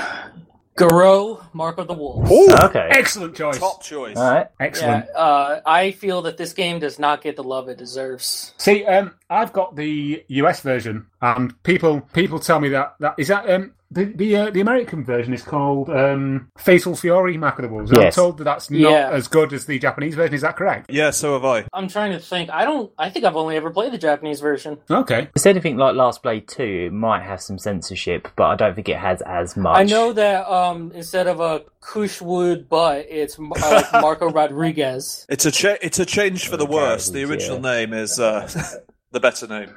Garou, Mark of the Wolves. Okay. Excellent choice. Top choice. All right. Excellent. Yeah, uh, I feel that this game does not get the love it deserves. See, um, I've got the U S version, and people people tell me that that is that um the the uh, the American version is called um Fatal Fury, Mark of the Wolves. And Yes. I'm told that that's not Yeah. as good as the Japanese version. Is that correct? Yeah, so have I. I'm trying to think. I don't. I think I've only ever played the Japanese version. Okay. If it's anything like Last Blade two, it might have some censorship, but I don't think it has as much. I know that um, instead of a Cushwood butt, it's uh, like Marco Rodriguez. It's a cha- it's a change for the worse. The original name is uh, the better name.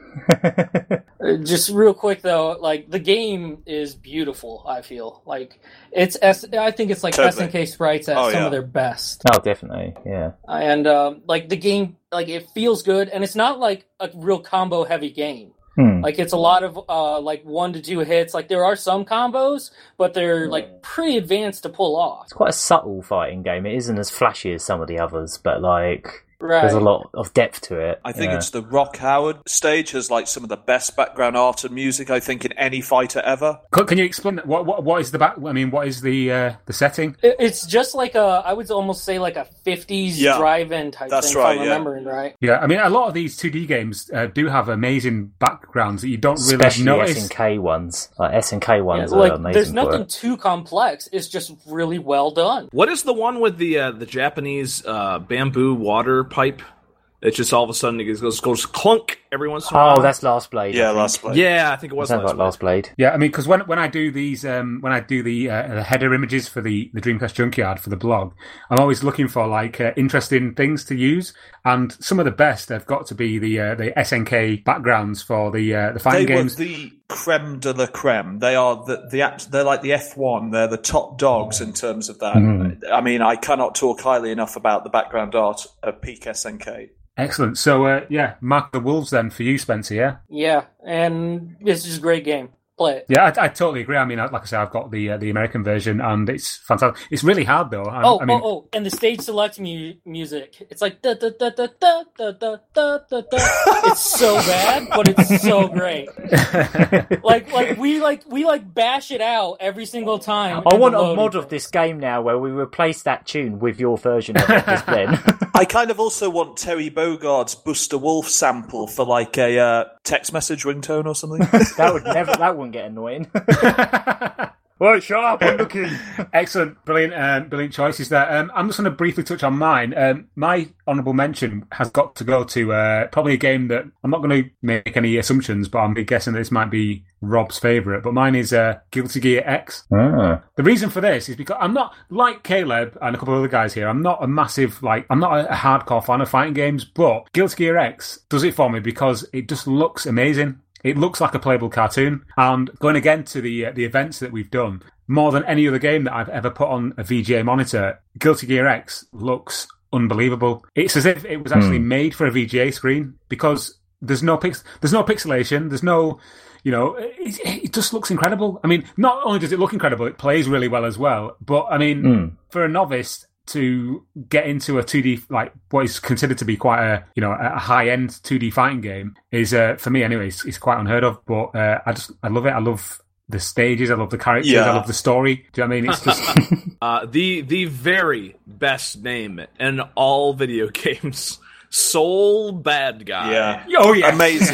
Uh, Just real quick though, like the game is beautiful. I feel like it's S. I think it's like Totally. S N K sprites at Oh, some yeah. of their best. Oh, definitely, yeah. And um, like the game, like it feels good, and it's not like a real combo heavy game. Hmm. Like it's a lot of uh, like one to two hits. Like there are some combos, but they're like pretty advanced to pull off. It's quite a subtle fighting game. It isn't as flashy as some of the others, but like Right. there's a lot of depth to it. I think yeah. it's the Rock Howard stage has like some of the best background art and music I think in any fighter ever. Can, can you explain that? What what what is the back? I mean, what is the uh, the setting? It- It's just like a, I would almost say like a fifties Yeah. drive-in type That's thing. right, if I'm yeah. remembering right. Yeah, I mean, a lot of these two D games uh, do have amazing backgrounds that you don't really Especially notice. S N K ones. Like S N K Yeah, ones are like amazing there's for nothing it. too complex. It's just really well done. What is the one with the uh, the Japanese uh, bamboo water pipe? It just all of a sudden it goes goes clunk every once in a while. Oh, that's Last Blade. I Yeah, think. Last Blade. Yeah, I think it was Sounds last like Last Blade. Yeah, I mean, because when when I do these, um, when I do the, uh, the header images for the, the Dreamcast Junkyard for the blog, I'm always looking for like uh, interesting things to use, and some of the best have got to be the uh, the S N K backgrounds for the uh, the They fighting were games. the creme de la creme. They are the the act- they're like the F one. They're the top dogs in terms of that. Mhm. I mean, I cannot talk highly enough about the background art of peak S N K. Excellent. So, uh, yeah, Mark of the Wolves then for you, Spencer. Yeah. Yeah, and it's just a great game. play it. Yeah, I, I totally agree. I mean, like I said, I've got the uh, the American version, and it's fantastic. It's really hard though. I, Oh, I mean, oh, oh! And the stage select mu- music. It's like da da da da da da da da da da. It's so bad, but it's so great. like, like we like we like bash it out every single time. I want a loading mod of this game now where we replace that tune with your version of it just then. I kind of also want Terry Bogart's Buster Wolf sample for like a uh, text message ringtone or something. That would never. That wouldn't get annoying. Right, shut up, I'm looking. Excellent, brilliant, um, brilliant choices there. Um, I'm just going to briefly touch on mine. Um, my honourable mention has got to go to uh, probably a game that I'm not going to make any assumptions, but I'm guessing this might be Rob's favourite. But mine is uh, Guilty Gear X. Ah. The reason for this is because I'm not like Caleb and a couple of other guys here. I'm not a massive like I'm not a, a hardcore fan of fighting games, but Guilty Gear X does it for me because it just looks amazing. It looks like a playable cartoon, and going again to the uh, the events that we've done, more than any other game that I've ever put on a V G A monitor, Guilty Gear X looks unbelievable. It's as if it was actually Hmm. made for a V G A screen because there's no pix- there's no pixelation, there's no, you know, it, it just looks incredible. I mean, not only does it look incredible, it plays really well as well. But I mean, Mm. for a novice to get into a two D, like what is considered to be quite a, you know, a high end two D fighting game is, uh, for me anyway, it's, it's quite unheard of. But uh, I just, I love it. I love the stages. I love the characters. Yeah. I love the story. Do you know what I mean? It's just uh, the the very best name in all video games, Soul Bad Guy. Yeah. Oh yeah, Amazing.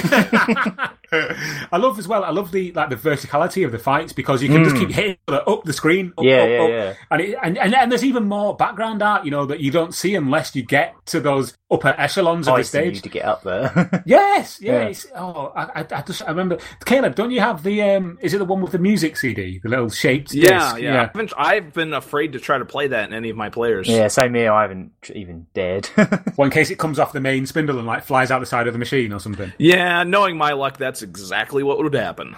I love as well. I love the like the verticality of the fights because you can just Mm. keep hitting each other up the screen. Up, Yeah, up, yeah, up. yeah. And, it, and and and there's even more background art, you know, that you don't see unless you get to those upper echelons of the I see you stage. to get up there. Yes, yeah. Yeah. It's, oh, I, I, I just I remember Caleb. Don't you have the? Um, is it the one with the music C D, the little shaped Yeah, disc? yeah. I've been, I've been afraid to try to play that in any of my players. Yeah, same here. I haven't even dared. Well, in case it comes off the main spindle and like flies out the side of the machine or something. Yeah, knowing my luck, that's exactly what would happen.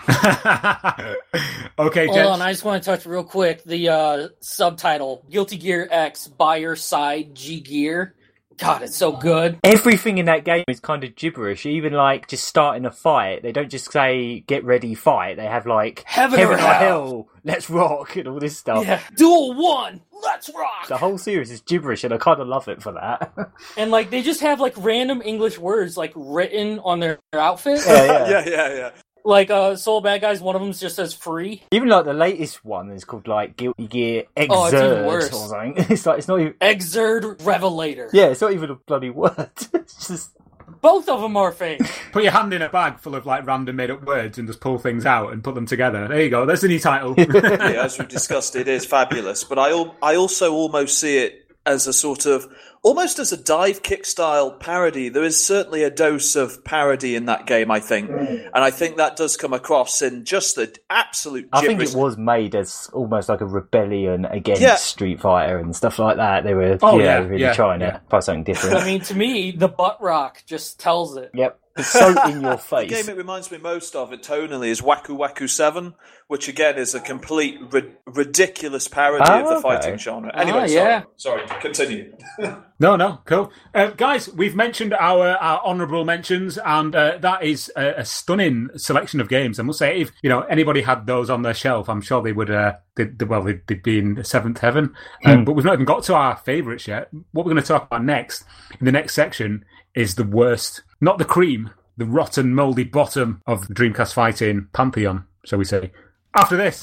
Okay, Hold gents. on, I just want to touch real quick the uh, subtitle: Guilty Gear X by your side, G Gear. God, it's so good. Everything in that game is kind of gibberish. Even like just starting a fight, they don't just say "get ready, fight." They have like Heaven or hell. hell, let's rock, and all this stuff. Yeah, Duel One, let's rock. The whole series is gibberish, and I kind of love it for that. And like they just have like random English words like written on their outfit. yeah, yeah. yeah, yeah, yeah. Like uh, Soul Bad Guys, one of them just says free. Even like the latest one is called like Guilty Gear Exurd Oh, it's even worse. or something. It's like it's not even. Exurd Revelator. Yeah, it's not even a bloody word. It's just. Both of them are fake. Put your hand in a bag full of like random made up words and just pull things out and put them together. There you go. There's the new title. Yeah, as we've discussed, it is fabulous. But I, al- I also almost see it as a sort of, almost as a dive kick style parody. There is certainly a dose of parody in that game, I think. And I think that does come across in just the absolute I think gibberish. it was made as almost like a rebellion against Yeah. Street Fighter and stuff like that. They were, Oh, yeah, yeah, really yeah, trying yeah. to find something different. I mean, to me, the butt rock just tells it. Yep, it's so in your The face. game it reminds me most of it tonally is Waku Waku seven, which again is a complete ri- ridiculous parody Oh, of the okay. fighting genre. Anyway, Ah, sorry. yeah. sorry, continue. No, no, cool. Uh, guys, we've mentioned our, our honourable mentions, and uh, that is a, a stunning selection of games. I must say, if you know anybody had those on their shelf, I'm sure they would. Uh, they'd, they, well, they'd, they'd be in seventh heaven. Um, Mm. But we've not even got to our favourites yet. What we're going to talk about next, in the next section, is the worst, not the cream, the rotten, mouldy bottom of the Dreamcast fighting pantheon, shall we say? After this.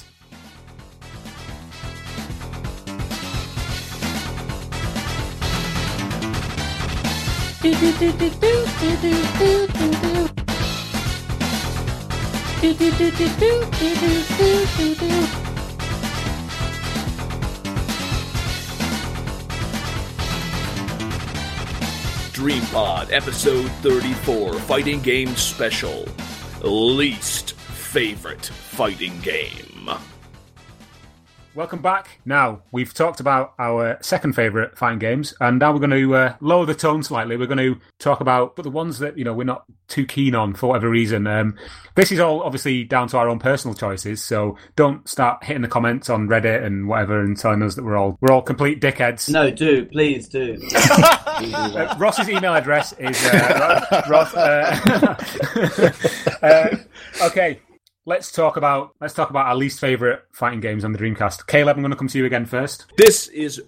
DreamPod Episode thirty-four Fighting Game Special. Least favorite fighting game. Welcome back. Now, we've talked about our second favourite fighting games, and now we're going to uh, lower the tone slightly. We're going to talk about the ones that, you know, we're not too keen on for whatever reason. Um, this is all obviously down to our own personal choices, so don't start hitting the comments on Reddit and whatever and telling us that we're all we're all complete dickheads. No, do please do. Please do that. Uh, Ross's email address is uh, Ross. Uh, uh, okay. let's talk about let's talk about our least favorite fighting games on the Dreamcast. Caleb, I'm going to come to you again first. This is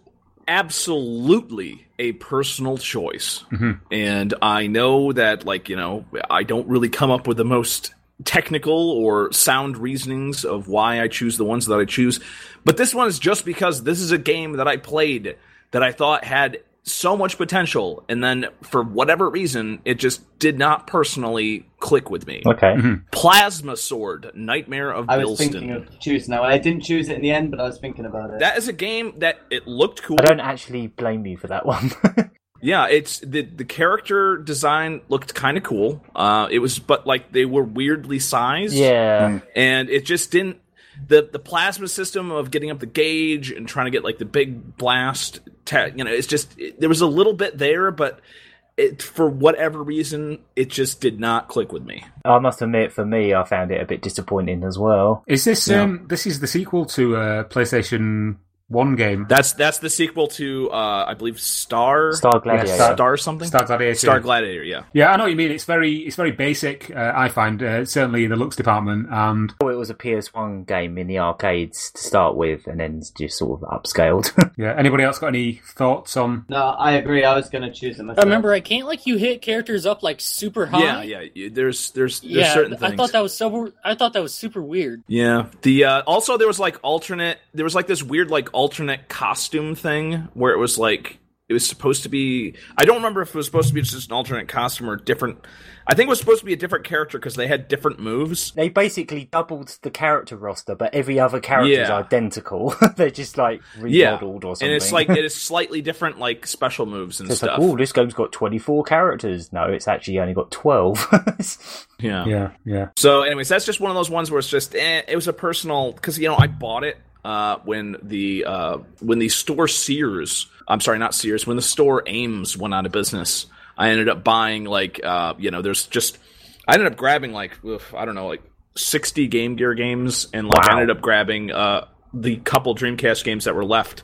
absolutely a personal choice, mm-hmm. and I know that, like, you know, I don't really come up with the most technical or sound reasonings of why I choose the ones that I choose, but this one is just because this is a game that I played that I thought had so much potential, and then for whatever reason, it just did not personally click with me. Okay. Mm-hmm. Plasma Sword, Nightmare of I was Bilston. thinking of choosing that one. I didn't choose it in the end, but I was thinking about it. That is a game that it looked cool. I don't actually blame you for that one. Yeah, it's the the character design looked kind of cool. Uh, it was, but like they were weirdly sized. Yeah, and it just didn't. The the plasma system of getting up the gauge and trying to get like the big blast, te- you know, it's just it, there was a little bit there, but it, for whatever reason, it just did not click with me. I must admit, for me, I found it a bit disappointing as well. Is this Yeah. um this is the sequel to uh, PlayStation One game? That's that's the sequel to uh, I believe Star Star Gladiator. Star, Star something Star Gladiator. Star Gladiator. Yeah. Yeah, I know what you mean. It's very it's very basic. Uh, I find uh, certainly in the looks department, and It was a P S one game in the arcades to start with, and then just sort of upscaled. yeah. Anybody else got any thoughts on? No, I agree. I was going to choose it myself. I remember, I can't like you hit characters up like super high. Yeah, yeah. you- There's there's there's Yeah, certain things. I thought that was so. I thought that was super weird. Yeah. The uh, also there was like alternate. There was like this weird like alternate costume thing where it was like it was supposed to be. I don't remember if it was supposed to be just an alternate costume or different. I think it was supposed to be a different character because they had different moves. They basically doubled the character roster, but every other character is Yeah. identical. They're just like Yeah, remodeled or something. and it's like it is slightly different like special moves and it's stuff. like, oh, this game's got twenty-four characters. No, it's actually only got twelve. Yeah. Yeah, yeah. So, anyways, that's just one of those ones where it's just eh, it was a personal because you know I bought it uh, when the uh, when the store Sears. I'm sorry, not Sears. When the store Ames went out of business, I ended up buying like uh, you know there's just I ended up grabbing like oof, I don't know like sixty Game Gear games and like Wow. I ended up grabbing uh, the couple Dreamcast games that were left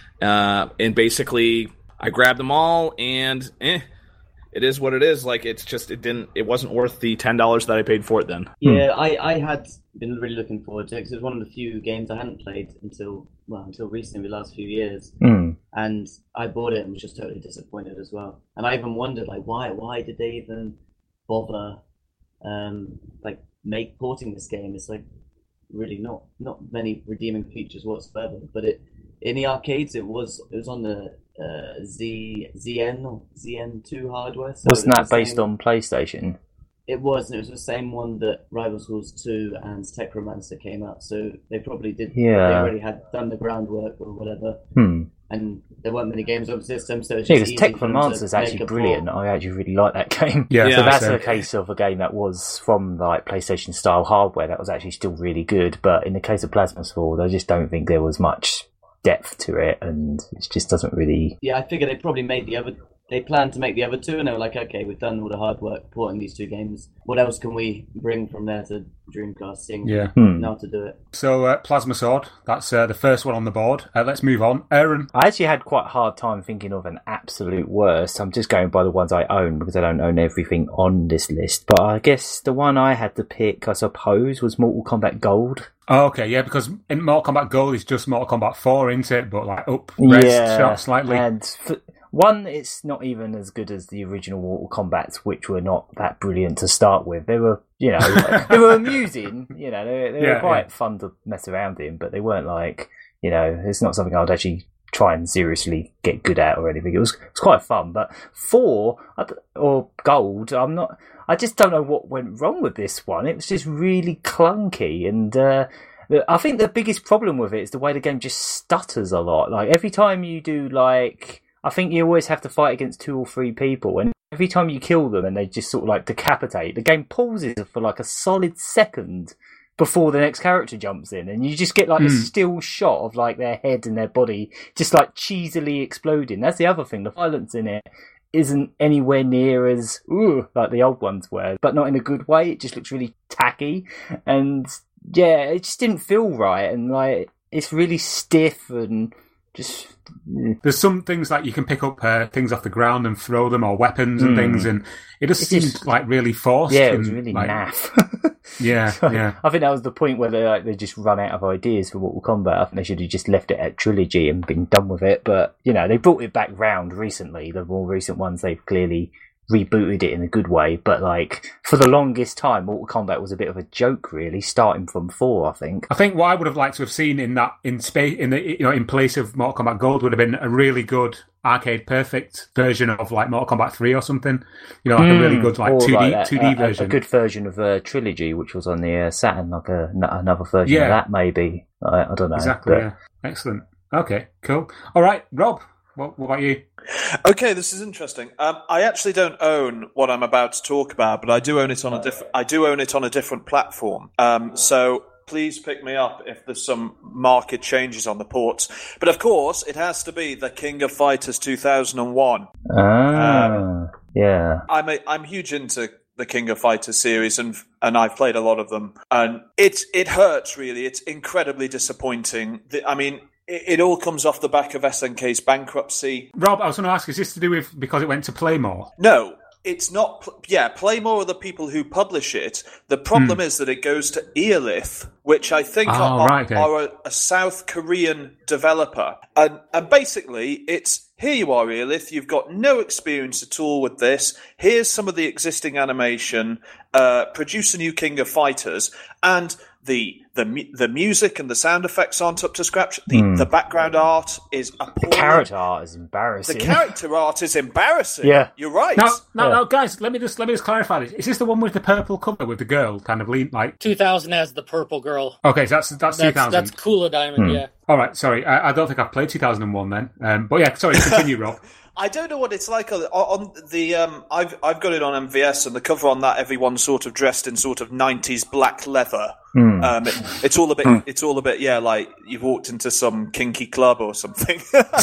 uh, and basically I grabbed them all and eh. It is what it is. Like it's just it didn't. It wasn't worth the ten dollars that I paid for it. Then. Yeah, I, I had been really looking forward to it because it was one of the few games I hadn't played until well until recently, the last few years. Mm. And I bought it and was just totally disappointed as well. And I even wondered like why why did they even bother um like make porting this game? It's like really not not many redeeming features whatsoever. But it in the arcades it was it was on the uh, Z ZN or Z N two hardware. So Wasn't it that was the based same- on PlayStation? It was, and it was the same one that Rival Schools two and Techromancer came out. So they probably did. Yeah. They already had done the groundwork or whatever. Hmm. And there weren't many games on the system, so it's Yeah, just because easy for them to Technomancer's make actually a brilliant. port. I actually really like that game. Yeah, Yeah, so that's so- a case of a game that was from like PlayStation style hardware that was actually still really good. But in the case of Plasma Sword, I just don't think there was much depth to it, and it just doesn't really. Yeah, I figure they probably made the other. They planned to make the other two, and they were like, "Okay, we've done all the hard work porting these two games. What else can we bring from there to Dreamcast? Seeing Yeah. Hmm. now to do it." So uh, Plasma Sword. That's uh, the first one on the board. Uh, let's move on. Aaron. I actually had quite a hard time thinking of an absolute worst. I'm just going by the ones I own because I don't own everything on this list. But I guess the one I had to pick, I suppose, was Mortal Kombat Gold. Oh, okay, yeah, because in Mortal Kombat Gold is just Mortal Kombat four, isn't it? But like up, res, shot slightly. And f- one, it's not even as good as the original Mortal Kombats, which were not that brilliant to start with. They were, you know, like, they were amusing. You know, they, they Yeah, were quite yeah. fun to mess around in, but they weren't like, you know, it's not something I'd actually try and seriously get good at or anything. It was it was quite fun, but four I d- or Gold, I'm not. I just don't know what went wrong with this one. It was just really clunky, and uh, I think the biggest problem with it is the way the game just stutters a lot. Like every time you do, like I think you always have to fight against two or three people, and every time you kill them and they just sort of like decapitate, the game pauses for like a solid second before the next character jumps in, and you just get like a Mm. still shot of like their head and their body just like cheesily exploding. That's the other thing. The violence in it isn't anywhere near as ooh, like the old ones were, but not in a good way. It just looks really tacky, and yeah, it just didn't feel right, and like it's really stiff, and just there's some things like you can pick up uh, things off the ground and throw them, or weapons and Mm. things, and it just It seemed just- like really forced. yeah, it and, was really like, naff. Yeah, So, yeah. I think that was the point where they like they just run out of ideas for Mortal Kombat. I think they should have just left it at trilogy and been done with it. But you know, they brought it back round recently. The more recent ones, they've clearly rebooted it in a good way. But like for the longest time, Mortal Kombat was a bit of a joke, really, starting from four. I think. I think what I would have liked to have seen in that in space in the you know in place of Mortal Kombat Gold would have been a really good arcade perfect version of like Mortal Kombat three or something. You know, like a really good like Or two D that, two D uh, a- version. A good version of uh, trilogy, which was on the uh, Saturn, like a, n- another version Yeah. of that, maybe. I, I don't know. Exactly. but- Yeah. Excellent. Okay. Cool. All right, Rob. What, what about you? Okay, this is interesting. Um, I actually don't own what I'm about to talk about, but I do own it on a different. I do own it on a different platform. Um, so please pick me up if there's some market changes on the ports. But of course, it has to be the King of Fighters two thousand one. Ah, yeah. I'm a, I'm huge into the King of Fighters series, and and I've played a lot of them, and it it hurts really. It's incredibly disappointing. The, I mean. It, it all comes off the back of S N K's bankruptcy. Rob, I was going to ask, is this to do with because it went to Playmore? No, it's not. Pl- Yeah, Playmore are the people who publish it. The problem is that it goes to Eolith, which I think Oh, are, right, okay. are a, a South Korean developer. And, and basically, it's here you are, Eolith. You've got no experience at all with this. Here's some of the existing animation. Uh, produce a new King of Fighters. And the the mu- the music and the sound effects aren't up to scratch. The, Hmm. the background art is appalling. The character art is The embarrassing. character art is embarrassing. Yeah. You're right. Now, now, Yeah. now, guys, let me just let me just clarify this. Is this the one with the purple cover with the girl kind of lean like? two thousand has the purple girl. Okay, so that's that's two That's thousand. that's Kula Diamond. Hmm. Yeah. All right, sorry, I, I don't think I've played two thousand one then. Um, but yeah, sorry, continue, Rob. I don't know what it's like on, on the. Um, I've I've got it on M V S, and the cover on that, everyone's sort of dressed in sort of nineties black leather. Hmm. Um, it, it's all a bit. It's all a bit. Yeah, like you've walked into some kinky club or something.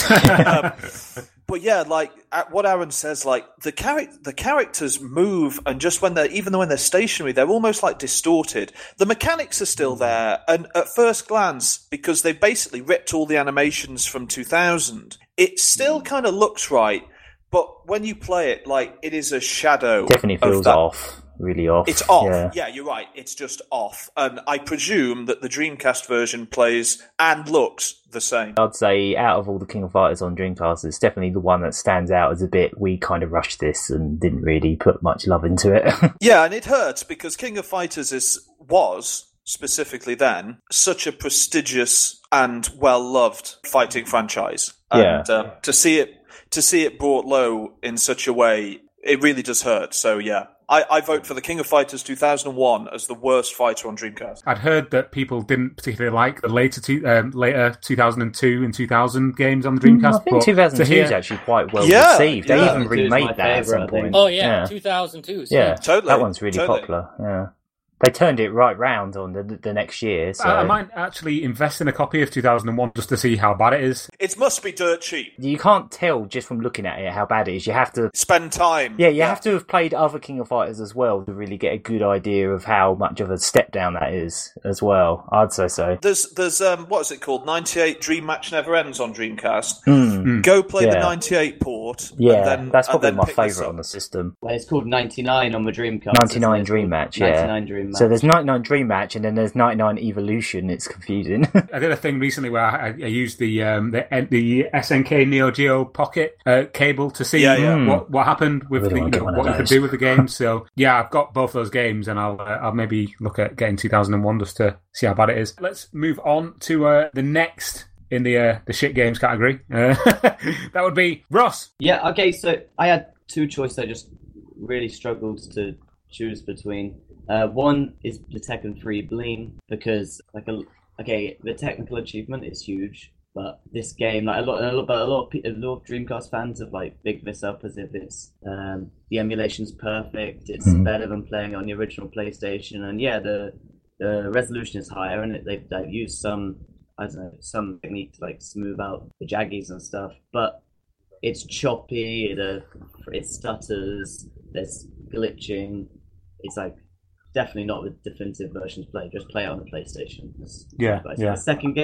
um, but yeah, like at what Aaron says, like the character, the characters move, and just when they're even though when they're stationary, they're almost like distorted. The mechanics are still there, and at first glance, because they've basically ripped all the animations from two thousand, it still kind of looks right. But when you play it, like it is a shadow. Definitely of feels that. off. Really off. It's off. Yeah. Yeah, you're right. It's just off. And I presume that the Dreamcast version plays and looks the same. I'd say out of all the King of Fighters on Dreamcast, it's definitely the one that stands out as a bit. We kind of rushed this and didn't really put much love into it. Yeah, and it hurts because King of Fighters is was specifically then such a prestigious and well-loved fighting franchise. And Yeah. uh, to see it to see it brought low in such a way, it really does hurt. So yeah. I, I vote for the King of Fighters two thousand one as the worst fighter on Dreamcast. I'd heard that people didn't particularly like the later two, um, later two thousand two and two thousand games on the Dreamcast. Mm, I think but two thousand two to hear- is actually quite well Yeah, received. They yeah. even two is remade my that at some favourite, I think. point. Oh yeah, two thousand two. Yeah, Totally, that one's really totally. popular. Yeah, they turned it right round on the the next year. So I, I might actually invest in a copy of two thousand one just to see how bad it is. It must be dirt cheap. you can't tell just from looking at it how bad it is. You have to. Spend time. Yeah, you have to have played other King of Fighters as well to really get a good idea of how much of a step down that is as well. I'd say so. There's there's um what is it called? ninety-eight Dream Match Never Ends on Dreamcast. Mm. Go play the Yeah. ninety-eight port. Yeah, and then, that's and probably then my pick this favourite up. on the system. Well, it's called ninety-nine on the Dreamcast. ninety-nine isn't it? Dream It's Match, called yeah. ninety-nine Dream Match. So there's ninety-nine Dream Match, and then there's ninety-nine Evolution. It's confusing. I did a thing recently where I, I used the um, the the S N K Neo Geo Pocket uh, cable to see Yeah, yeah. what what happened with I really the, you wanna know, get one what of you could those. do with the game. So yeah, I've got both those games, and I'll uh, I'll maybe look at getting two thousand one just to see how bad it is. Let's move on to uh, the next in the uh, the shit games category. Uh, that would be Ross. Yeah, okay, so I had two choices I just really struggled to choose between. Uh, one is the Tekken three Bleen, because, like, a, okay, the technical achievement is huge, but this game, like, a lot, a lot, but a lot, of, pe- a lot of Dreamcast fans have, like, bigged this up as if it's, um, the emulation's perfect, it's Mhm. better than playing on the original PlayStation, and yeah, the, the resolution is higher, and it, they've, they've used some, I don't know, some technique to, like, smooth out the jaggies and stuff, but it's choppy, it, uh, it stutters, there's glitching. It's like definitely not the definitive version to play. Just play it on the PlayStation. That's Yeah, that's yeah. The second game,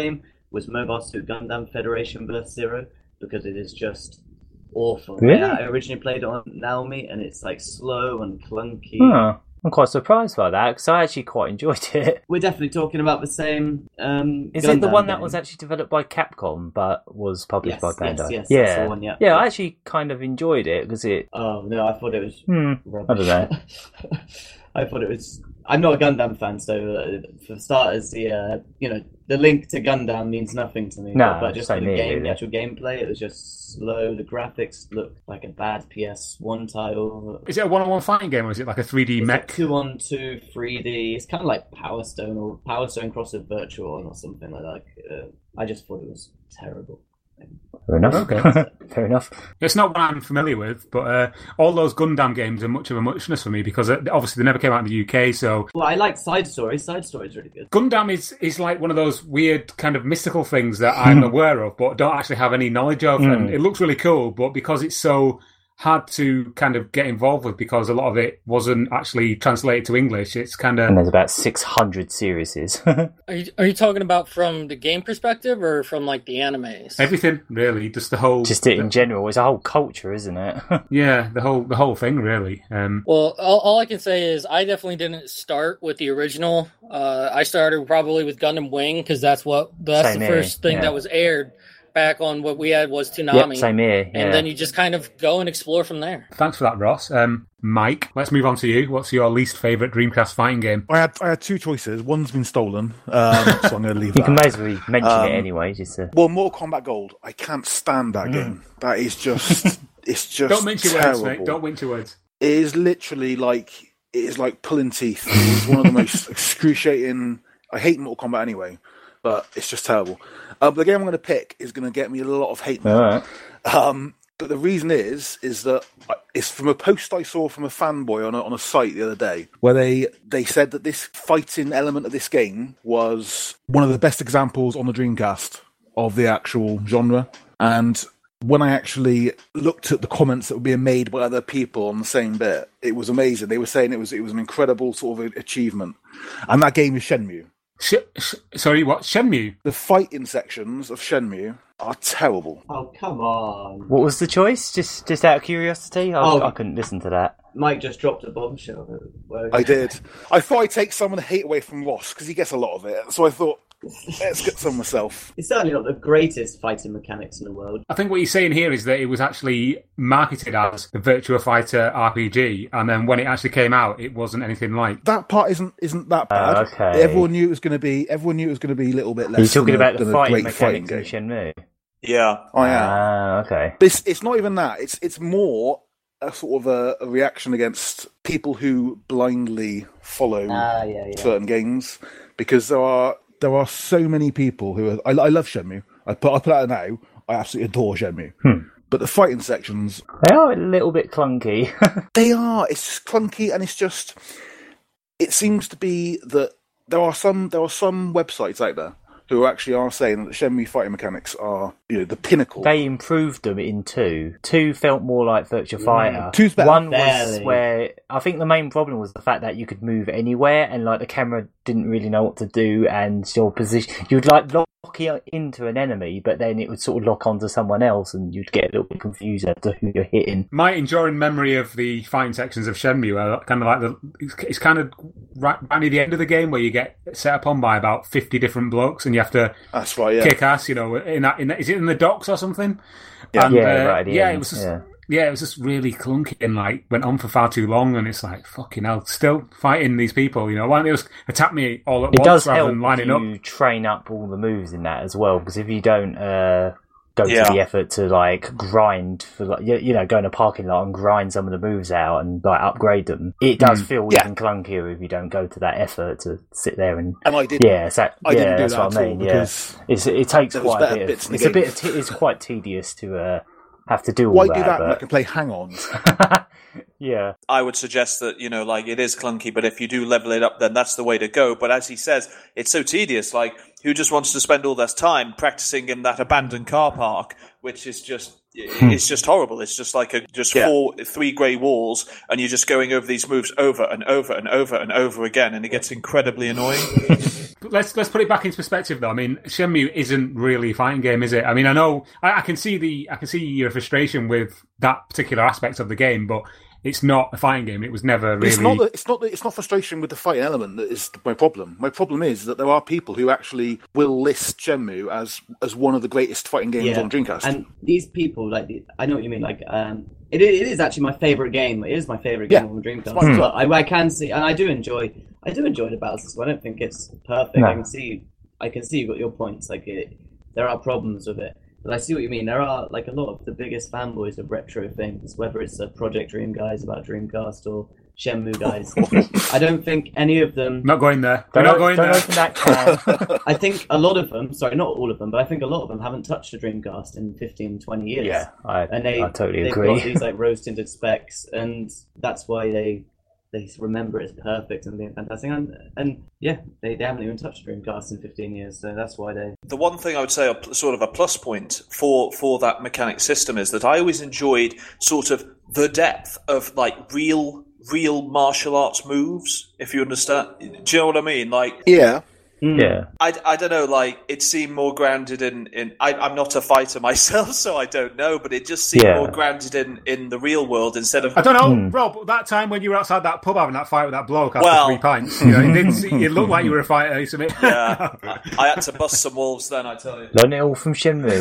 was Mobile Suit Gundam Federation Burst Zero, because it is just awful. Really? I originally played it on Naomi, and it's like slow and clunky. Huh. I'm quite surprised by that because I actually quite enjoyed it. We're definitely talking about the same. Um, Is it the Gundam one that game. was actually developed by Capcom but was published Yes, by Bandai? yes, yes, yeah, that's the one, yeah. yeah. I actually kind of enjoyed it because it. Oh no, I thought it was Hmm, rubbish. I don't know. I thought it was. I'm not a Gundam fan, so uh, for starters, the uh, you know the link to Gundam means nothing to me. No, but, but just same for the here, game, really. the actual gameplay, it was just slow. The graphics looked like a bad P S one title. Is it a one-on-one fighting game, or is it like a three D It's mech? like two on two, three D. It's kind of like Power Stone or Power Stone cross with Virtual or something like that. Uh, I just thought it was terrible. Fair enough. Okay. Fair enough. It's not one I'm familiar with, but uh, all those Gundam games are much of a muchness for me because uh, obviously they never came out in the U K, so... Well, I like Side Story. Side Story is really good. Gundam is, is like one of those weird kind of mystical things that I'm aware of, but don't actually have any knowledge of, Mm. and it looks really cool, but because it's so hard to kind of get involved with because a lot of it wasn't actually translated to English, it's kind of... And there's about six hundred series. Are you, are you talking about from the game perspective or from like the animes? Everything, really, just the whole... Just it in general. It's a whole culture, isn't it? Yeah, the whole the whole thing, really. Um, Well, all, all I can say is I definitely didn't start with the original. Uh, I started probably with Gundam Wing because that's what that's Same the here, first thing yeah. that was aired back on what we had was Toonami. Yep, same here. And yeah. then you just kind of go and explore from there. Thanks for that, Ross. Um, Mike, let's move on to you. What's your least favourite Dreamcast fighting game? I had I had two choices. One's been stolen, um, so I'm going to leave You that. can may as well mention Um, it anyway. Just to... Well, Mortal Kombat Gold. I can't stand that Mm. game. That is just. It's just. Don't mince your words, terrible. mate. Don't mince your words. It is literally like it is like pulling teeth. It's one of the most excruciating. I hate Mortal Kombat anyway, but it's just terrible. Uh, but the game I'm going to pick is going to get me a lot of hate mail. All right. Um, but the reason is, is that I- it's from a post I saw from a fanboy on a, on a site the other day, where they, they said that this fighting element of this game was one of the best examples on the Dreamcast of the actual genre. And when I actually looked at the comments that were being made by other people on the same bit, it was amazing. They were saying it was it was an incredible sort of achievement. And that game is Shenmue. Sh- sh- sorry, what? Shenmue? The fighting sections of Shenmue are terrible. Oh, come on. What was the choice? Just just out of curiosity? I, Oh. I couldn't listen to that. Mike just dropped a bombshell. Where- I did. I thought I'd take some of the hate away from Ross because he gets a lot of it. So I thought, let's get some myself. It's certainly not the greatest fighting mechanics in the world. I think what you're saying here is that it was actually marketed as the Virtua Fighter R P G, and then when it actually came out, it wasn't anything like. That part isn't isn't that bad. Ah, okay. Everyone knew it was going to be. Everyone knew it was going to be a little bit less. Are you talking than a- about the than a fighting great fighting mechanics in game. Shenmue? Yeah. I am. Ah, okay. But it's, it's not even that. It's it's more a sort of a, a reaction against people who blindly follow Ah, yeah, yeah. certain games, because there are there are so many people who are. I, I love Shenmue. I put I put out now. I absolutely adore Shenmue. Hmm. But the fighting sections, They are a little bit clunky. they are. It's just clunky, and it's just. It seems to be that there are some there are some websites out there who actually are saying that Shenmue fighting mechanics are, you know, the pinnacle. They improved them in two. Two felt more like Virtua Fighter. Two's better. One was Barely. where I think the main problem was the fact that you could move anywhere, and like the camera didn't really know what to do, and your position you'd like lock it into an enemy, but then it would sort of lock onto someone else, and you'd get a little bit confused as to who you're hitting. My enduring memory of the fighting sections of Shenmue are kind of like the. It's, it's kind of right, right near the end of the game where you get set upon by about fifty different blokes, and you have to That's right. Yeah. kick ass. You know, in that, in that, is it in the docks or something? Yeah. And, Yeah, uh, right at the yeah, end, it was just. yeah. Yeah, it was just really clunky and like went on for far too long, and it's like fucking hell, still fighting these people. You know, why don't they just attack me all at It once does rather help than lining up? you train up all the moves in that as well, because if you don't uh, go Yeah. to the effort to like grind for like you, you know go in a parking lot and grind some of the moves out and like upgrade them, it does Mm. feel Yeah. even clunkier if you don't go to that effort to sit there and And I did. yeah, so, I yeah, didn't do that's that what at I all mean. Yeah, because it's, it takes there was quite a better bit. bits Of, in the it's a bit. game. Of t- it's quite tedious to uh, have to do all Why that. do that when I but- can play Hang On? yeah. I would suggest that, you know, like, it is clunky, but if you do level it up, then that's the way to go. But as he says, it's so tedious. Like, who just wants to spend all this time practicing in that abandoned car park, which is just, it's just horrible. It's just like a just Yeah. four, three grey walls, and you're just going over these moves over and over and over and over again, and it gets incredibly annoying. But let's let's put it back into perspective, though. I mean, Shenmue isn't really a fighting game, is it? I mean, I know I, I can see the I can see your frustration with that particular aspect of the game, but it's not a fighting game. It was never really. It's not. The, it's not. The, it's not frustration with the fighting element that is my problem. My problem is that there are people who actually will list Shenmue as as one of the greatest fighting games on Dreamcast. And these people, like, I know what you mean. Like, um, it, it is actually my favorite game. It is my favorite game Yeah. on the Dreamcast. It's mine as But well. I, I can see, and I do enjoy. I do enjoy the battles as well. I don't think it's perfect. No. I can see. I can see you got your points. Like, it, there are problems with it. But I see what you mean. There are, like, a lot of the biggest fanboys of retro things, whether it's the Project Dream guys about Dreamcast or Shenmue guys. I don't think any of them... Not going there. We're Don't, not going don't there. open that can. I think a lot of them, sorry, not all of them, but I think a lot of them haven't touched a Dreamcast in fifteen, twenty years. Yeah, I, and they, I totally they've agree. got these, like, rose-tinted specs, and that's why they they remember it as perfect and being fantastic. And, and yeah, they, they haven't even touched a Dreamcast in fifteen years, so that's why they... The one thing I would say, a pl- sort of a plus point for for that mechanic system, is that I always enjoyed sort of the depth of like real real martial arts moves. If you understand, do you know what I mean? Like, yeah. Yeah. I, I don't know, like, it seemed more grounded in... in I, I'm not a fighter myself, so I don't know, but it just seemed Yeah. more grounded in, in the real world instead of... I don't know, Hmm. Rob. That time when you were outside that pub having that fight with that bloke after Well- three pints, you know, it didn't. See, it looked like you were a fighter. So it- Yeah, I, I had to bust some wolves then, I tell you. Learn it all from Shenmue.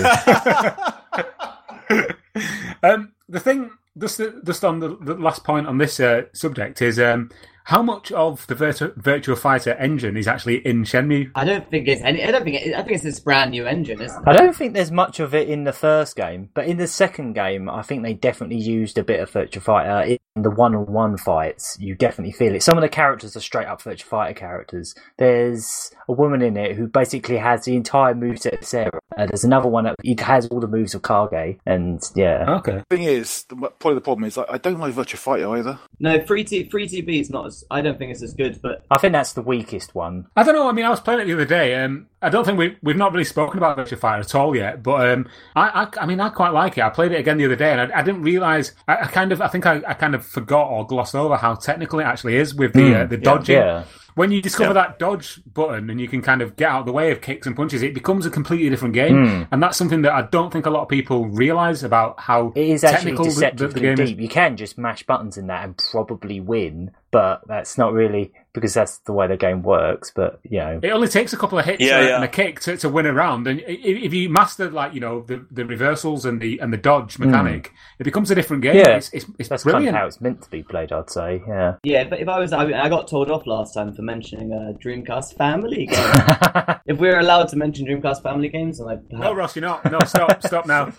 um, the thing, just just on the, the last point on this uh, subject is um, how much of the Virtu- Virtua Fighter engine is actually in Shenmue? I don't think it's any... I don't think it, I think it's this brand new engine, isn't it? I don't think there's much of it in the first game, but in the second game, I think they definitely used a bit of Virtua Fighter. In the one-on-one fights, you definitely feel it. Some of the characters are straight-up Virtua Fighter characters. There's a woman in it who basically has the entire moveset of Sarah. Uh, there's another one that he has all the moves of Kage, and yeah. Okay. The thing is, the, probably the problem is I, I don't like Virtua Fighter either. No, free T free T B is not as... I don't think it's as good, but... I think that's the weakest one. I don't know. I mean, I was playing it the other day. Um, I don't think we we've not really spoken about Virtua Fighter at all yet. But um, I, I I mean, I quite like it. I played it again the other day, and I, I didn't realise. I, I kind of I think I, I kind of forgot or glossed over how technical it actually is with the Mm, uh, the yeah, dodging. yeah. When you discover Yeah. that dodge button and you can kind of get out of the way of kicks and punches, it becomes a completely different game. Mm. And that's something that I don't think a lot of people realise about how It is actually technical the, the, deceptively the game is. deep. You can just mash buttons in that and probably win, but that's not really because that's the way the game works. But you know, It only takes a couple of hits Yeah, uh, yeah. and a kick to, to win a round, and i- if you master like you know the, the reversals and the and the dodge mechanic, it becomes a different game. Yeah. It's, it's, it's that's brilliant. kind of how it's meant to be played, I'd say. Yeah. Yeah, but if I was... I, I got told off last time for mentioning a Dreamcast family game. If we're allowed to mention Dreamcast family games, and I No, perhaps Ross, you're not. No, stop, stop now.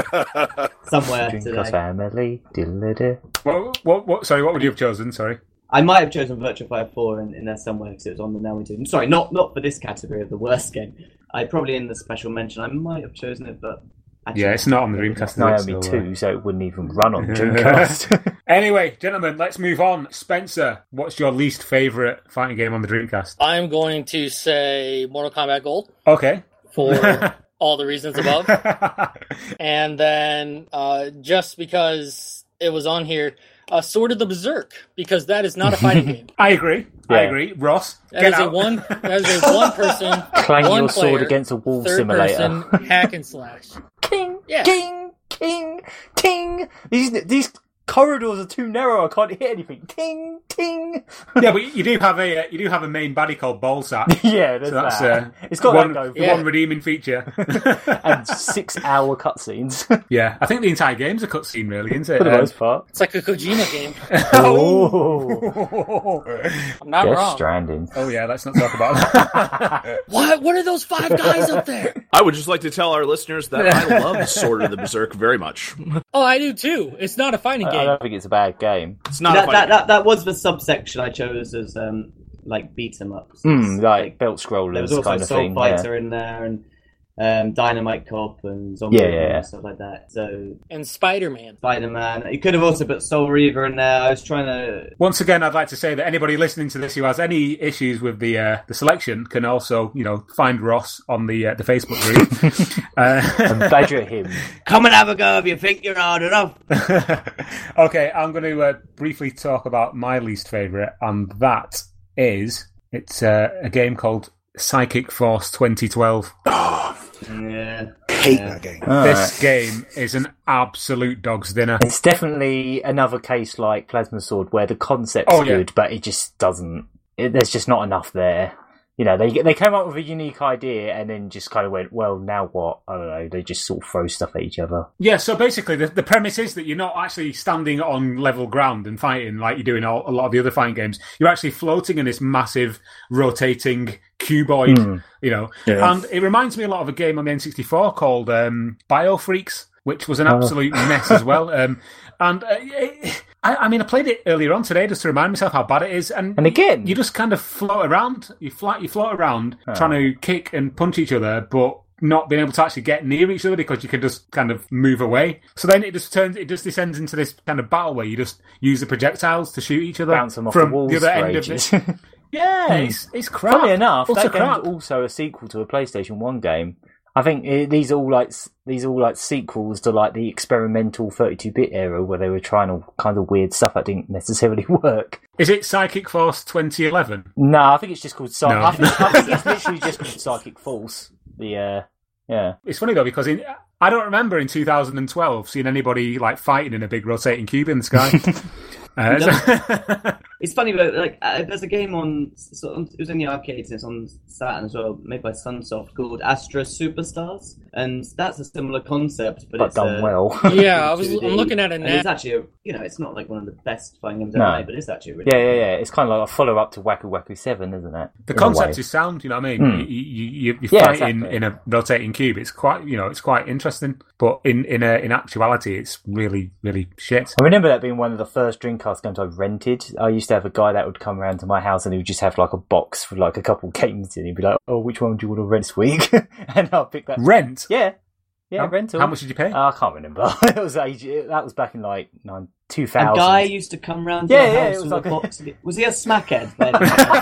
Dreamcast somewhere today... family. Diddle-diddle. what, what, what? Sorry, what would you have chosen? Sorry. I might have chosen Virtua Fighter four in, in there somewhere because it was on the Now We Do. Sorry, not not for this category of the worst game. I probably in the special mention I might have chosen it, but actually, Yeah, it's not on the Dreamcast. No, is it? only So, two, so it wouldn't even run on Dreamcast. Anyway, gentlemen, let's move on. Spencer, what's your least favourite fighting game on the Dreamcast? I'm going to say Mortal Kombat Gold Okay. for all the reasons above. And then uh, just because it was on here, uh, Sword of the Berserk, because that is not a fighting game. I agree. I Yeah. agree. Ross, That get is a out. one. That is a one person, Clang one your sword player, against a wall third simulator. person hack and slash. King, Yeah. king, king, king. These these corridors are too narrow. I can't hit anything. King, king. Yeah, but you do have a uh, you do have a main baddie called Ballsack. Yeah, there's So that's that. uh, It's got one, that go. the Yeah. one redeeming feature. And six-hour cutscenes Yeah, I think the entire game's a cutscene, really, isn't it? for the Um, most part. It's like a Kojima game. Oh, I'm not Death wrong. Stranding. Oh yeah, let's not talk about that. What? What are those five guys up there? I would just like to tell our listeners that I love Sword of the Berserk very much. Oh, I do too. It's not a fighting I, I game. don't think it's a bad game. It's not a that, fighting that, game. that that was the subsection I chose as um like beat 'em ups. Mm, like belt there was scrollers also kind of Soul thing. Fighter Yeah. in there, and um, Dynamite Cop and Zombie Yeah, yeah, yeah. and stuff like that. So And Spider-Man. Spider-Man. You could have also put Soul Reaver in there. I was trying to. Once again, I'd like to say that anybody listening to this who has any issues with the uh, the selection can also, you know, find Ross on the uh, the Facebook group uh, and badger him. Come and have a go if you think you're hard enough. Okay, I'm going to uh, briefly talk about my least favourite, and that is it's uh, a game called Psychic Force twenty twelve. Yeah. Hate yeah. that game. This game is an absolute dog's dinner. It's definitely another case like Plasma Sword where the concept's Oh, yeah. good, but it just doesn't. It, there's just not enough there. You know, they they came up with a unique idea and then just kind of went, well, now what? I don't know. They just sort of throw stuff at each other. Yeah, so basically the, the premise is that you're not actually standing on level ground and fighting like you do in all, a lot of the other fighting games. You're actually floating in this massive rotating cuboid, Mm. you know. Yeah. And it reminds me a lot of a game on the N sixty-four called um, Biofreaks, which was an Oh. absolute mess as well. Um, and uh, it, I, I mean, I played it earlier on today just to remind myself how bad it is. And, And again, you just kind of float around. You fly, you float around Oh. trying to kick and punch each other, but not being able to actually get near each other because you can just kind of move away. So then it just turns, it just descends into this kind of battle where you just use the projectiles to shoot each other bounce them off from the walls other for end ages. of it. Yeah, it's it's crap. Funnily enough, Utter that game's crap. also a sequel to a PlayStation One game. I think it, these are all like s- these are all like sequels to like the experimental thirty-two bit era where they were trying all kind of weird stuff that didn't necessarily work. Is it Psychic Force twenty eleven? No, I think it's just called Psychic. No. I, think, I think it's literally just called Psychic Force. The uh, yeah. It's funny though because in, I don't remember in two thousand twelve seeing anybody like fighting in a big rotating cube in the sky. uh, so- It's funny, but like, uh, there's a game on. So it was in the arcades. And it's on Saturn as well, made by Sunsoft, called Astra Superstars, and that's a similar concept, but, But it's done uh, well. Yeah, I was. two D. I'm looking at it And now. it's actually, a, you know, it's not like one of the best fighting games No. ever made, but it's actually really Yeah, yeah, yeah. It's kind of like a follow up to Waku Waku Seven, isn't it? The In a concept way. is sound, you know what I mean? Hmm. You, you, you, you Yeah, fight in, exactly. in a rotating cube. It's quite, you know, it's quite interesting. But in in a, in actuality, it's really, really shit. I remember that being one of the first Dreamcast games I rented. I used to have a guy that would come around to my house and he would just have like a box with like a couple of games in. He'd be like, "Oh, which one do you want to rent this week?" And I'll pick that. Rent? Yeah, yeah, How- rental. how much did you pay? Uh, I can't remember. It was age. That was back in like nine, two A thousand. guy used to come round to Yeah, your yeah, house it was with like a a- box. Of it. Was he a smackhead, Ben?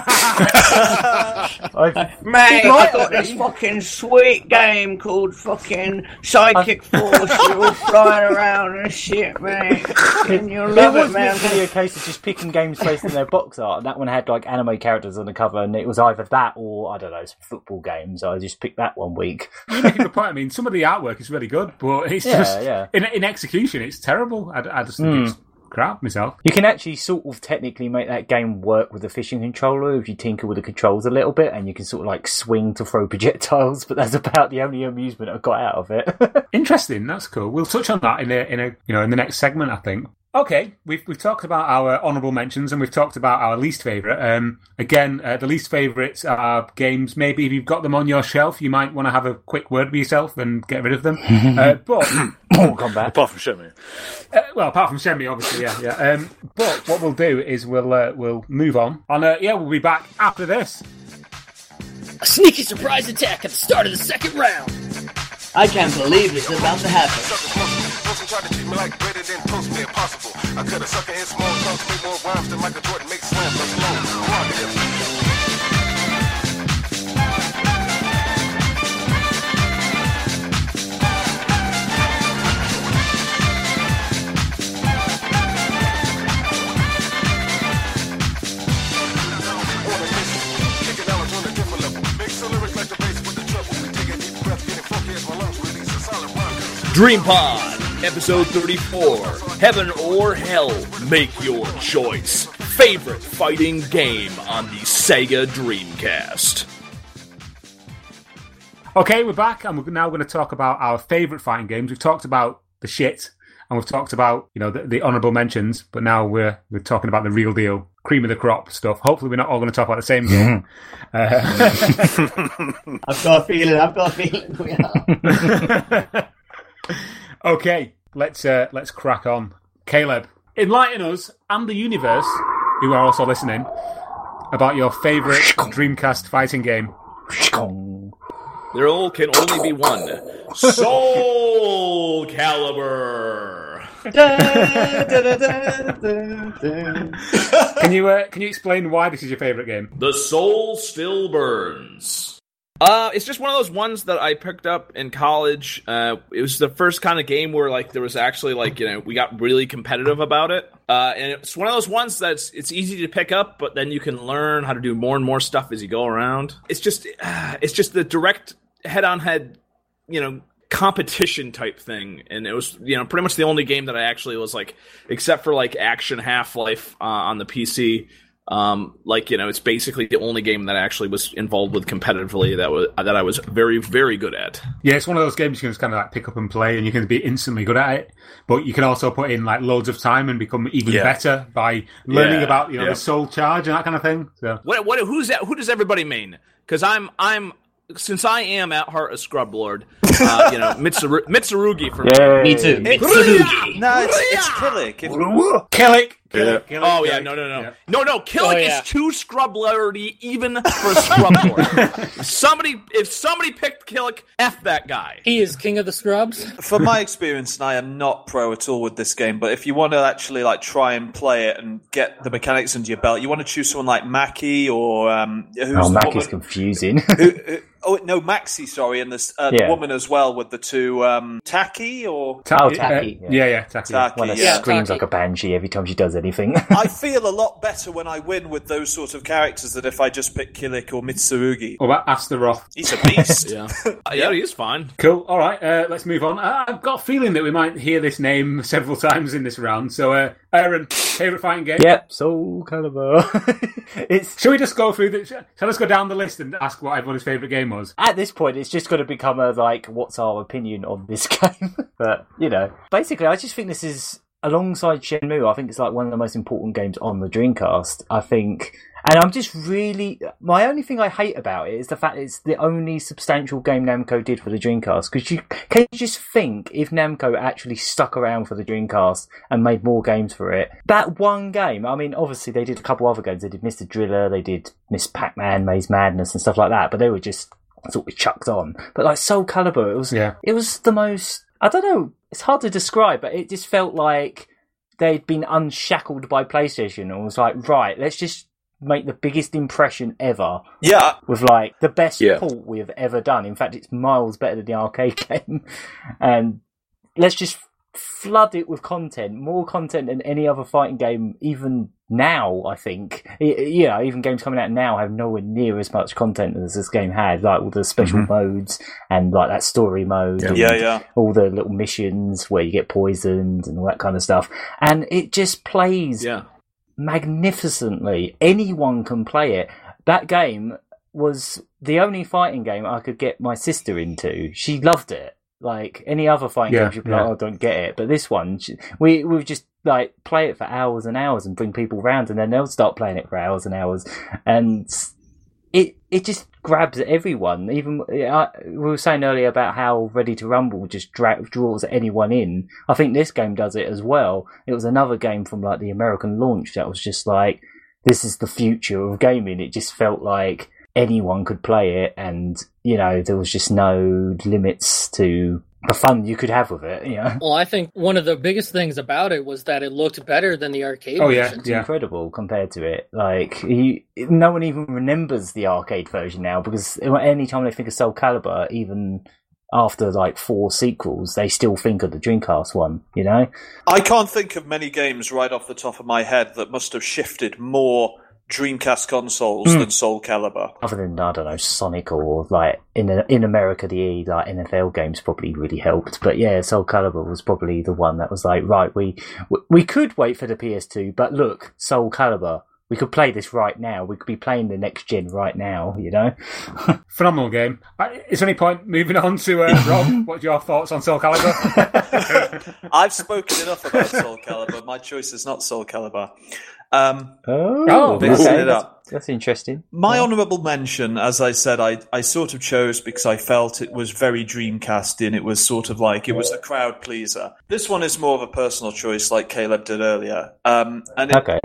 Mate, I got this fucking sweet game called fucking Psychic Force. You're all flying around and shit, man. And you'll It love was it, man. literally a case of just picking games based on their box art. And that one had like anime characters on the cover, and it was either that or I don't know, some football games. I just picked that one week. You make a good point. I mean, some of the artwork is really good, but it's Yeah, just yeah. In, in execution, it's terrible. I, I just think Mm. it's crap myself. You can actually sort of technically make that game work with a fishing controller if you tinker with the controls a little bit, and you can sort of like swing to throw projectiles. But that's about the only amusement I got out of it. Interesting. That's cool. We'll touch on that in a in a you know in the next segment, I think. Okay, we've we've talked about our honourable mentions and we've talked about our least favourite. Um, again, uh, the least favourites are games. Maybe if you've got them on your shelf, you might want to have a quick word with yourself and get rid of them. uh, but oh, come back. Apart from Shenmue. Uh, well, apart from Shenmue, obviously, yeah, yeah. Um, but what we'll do is we'll uh, we'll move on. And uh, yeah, we'll be back after this. A sneaky surprise attack at the start of the second round. I can't believe it's about to happen. Person tried to treat me like greater than post me impossible. I cut a sucker in small talks, make more rhymes than Michael Jordan makes slam dunk alone. DreamPod, episode thirty-four. Heaven or Hell, make your choice. Favorite fighting game on the Sega Dreamcast. Okay, we're back, and we're now going to talk about our favourite fighting games. We've talked about the shit, and we've talked about you know the, the honourable mentions, but now we're we're talking about the real deal, cream of the crop stuff. Hopefully, we're not all going to talk about the same game. uh, I've got a feeling. I've got a feeling we are. Okay, let's uh, let's crack on. Caleb, enlighten us and the universe, who are also listening, about your favourite Dreamcast fighting game. There all can only be one. Soul Calibur. Can you uh, can you explain why this is your favourite game? The soul still burns. Uh, it's just one of those ones that I picked up in college. Uh, it was the first kind of game where, like, there was actually, like, you know, we got really competitive about it. Uh, and it's one of those ones that's, it's easy to pick up, but then you can learn how to do more and more stuff as you go around. It's just, uh, it's just the direct head-on-head, you know, competition type thing. And it was, you know, pretty much the only game that I actually was, like, except for, like, Action Half-Life uh, on the P C, Um, like, you know, it's basically the only game that I actually was involved with competitively that was that I was very, very good at. Yeah, it's one of those games you can just kind of like pick up and play, and you can be instantly good at it. But you can also put in like loads of time and become even Yeah. better by learning Yeah, about you know yeah. the soul charge and that kind of thing. So What? What? Who's that? Who does everybody mean? Because I'm, I'm, since I am at heart a scrub lord, uh, you know, Mitsuru, Mitsurugi for Yay. me. Me too. Mitsurugi. No, it's, it's Killick. If- Killick. Yeah. Killick, Oh Killick. yeah, no, no, no, no, no. Killick Oh, yeah. is too scrub lordy even for a scrub lord. If somebody, if somebody picked Killick, f that guy. He is king of the scrubs. From my experience, and I am not pro at all with this game, but if you want to actually like try and play it and get the mechanics under your belt, you want to choose someone like Maki or um, who's Oh, the Mac woman- is confusing. who, who, oh no, Maxi, sorry, and this uh, the Yeah. woman as well with the two um, Taki or Oh, uh, Taki. yeah, yeah, Taki. Taki, One that yeah. screams Taki. like a banshee every time she does anything. I feel a lot better when I win with those sort of characters than if I just pick Killick or Mitsurugi. What about Astaroth? He's a beast. Yeah, Uh, yeah, he is fine. Cool. All right, uh, let's move on. Uh, I've got a feeling that we might hear this name several times in this round. So, uh, Aaron, favourite fighting game? Yep, Soul Calibur. It's Shall we just go through the? Shall us go down the list and ask what everyone's favourite game was? at this point, it's just going to become a like, what's our opinion on this game? But you know, basically, I just think this is alongside Shenmue. I think it's like one of the most important games on the Dreamcast. I think. And I'm just really... My only thing I hate about it is the fact it's the only substantial game Namco did for the Dreamcast. Because you can you just think if Namco actually stuck around for the Dreamcast and made more games for it. That one game, I mean, obviously they did a couple other games. They did Mister Driller, they did Miss Pac-Man, Maze Madness and stuff like that. But they were just sort of chucked on. But like Soul Calibur, it was, Yeah. it was the most... I don't know. It's hard to describe, but it just felt like they'd been unshackled by PlayStation and was like, right, let's just make the biggest impression ever Yeah, with like the best Yeah. port we've ever done. In fact, it's miles better than the arcade game. And let's just flood it with content, more content than any other fighting game, even now, I think. I- You know, even games coming out now have nowhere near as much content as this game had, like all the special Mhm. modes and like that story mode. and yeah, yeah. all the little missions where you get poisoned and all that kind of stuff. And it just plays Yeah. magnificently. Anyone can play it. That game was the only fighting game I could get my sister into. She loved it. Like any other fighting Yeah, game, she'd be yeah. like, "Oh, I don't get it." But this one, she, we we would just like play it for hours and hours and bring people round, and then they'll start playing it for hours and hours, and it it just grabs everyone. Even I, we were saying earlier about how Ready to Rumble just dra- draws anyone in. I think this game does it as well. It was another game from like the American launch that was just like, this is the future of gaming. It just felt like anyone could play it, and you know there was just no limits to the fun you could have with it. You know, Well, I think one of the biggest things about it was that it looked better than the arcade Oh, yeah, version. it's incredible compared to it. Like you, no one even remembers the arcade version now, because any time they think of Soul Calibur, even after like four sequels, they still think of the Dreamcast one. You know, I can't think of many games right off the top of my head that must have shifted more Dreamcast consoles Mm. than Soul Calibur. other than I don't know Sonic or like in in America the like N F L games probably really helped. But yeah, Soul Calibur was probably the one that was like, right, we we could wait for the P S two, but look, Soul Calibur. We could play this right now. We could be playing the next gen right now, you know? Phenomenal game. Uh, Is there any point moving on to uh, Rob? What's your thoughts on Soul Calibur? I've spoken enough about Soul Calibur. My choice is not Soul Calibur. Um, Oh, Oh, mixing okay. it That's, up. that's interesting. My honourable mention, as I said, I, I sort of chose because I felt it was very Dreamcasting. It was sort of like, it was the crowd pleaser. This one is more of a personal choice, like Caleb did earlier. Um, and it, Okay.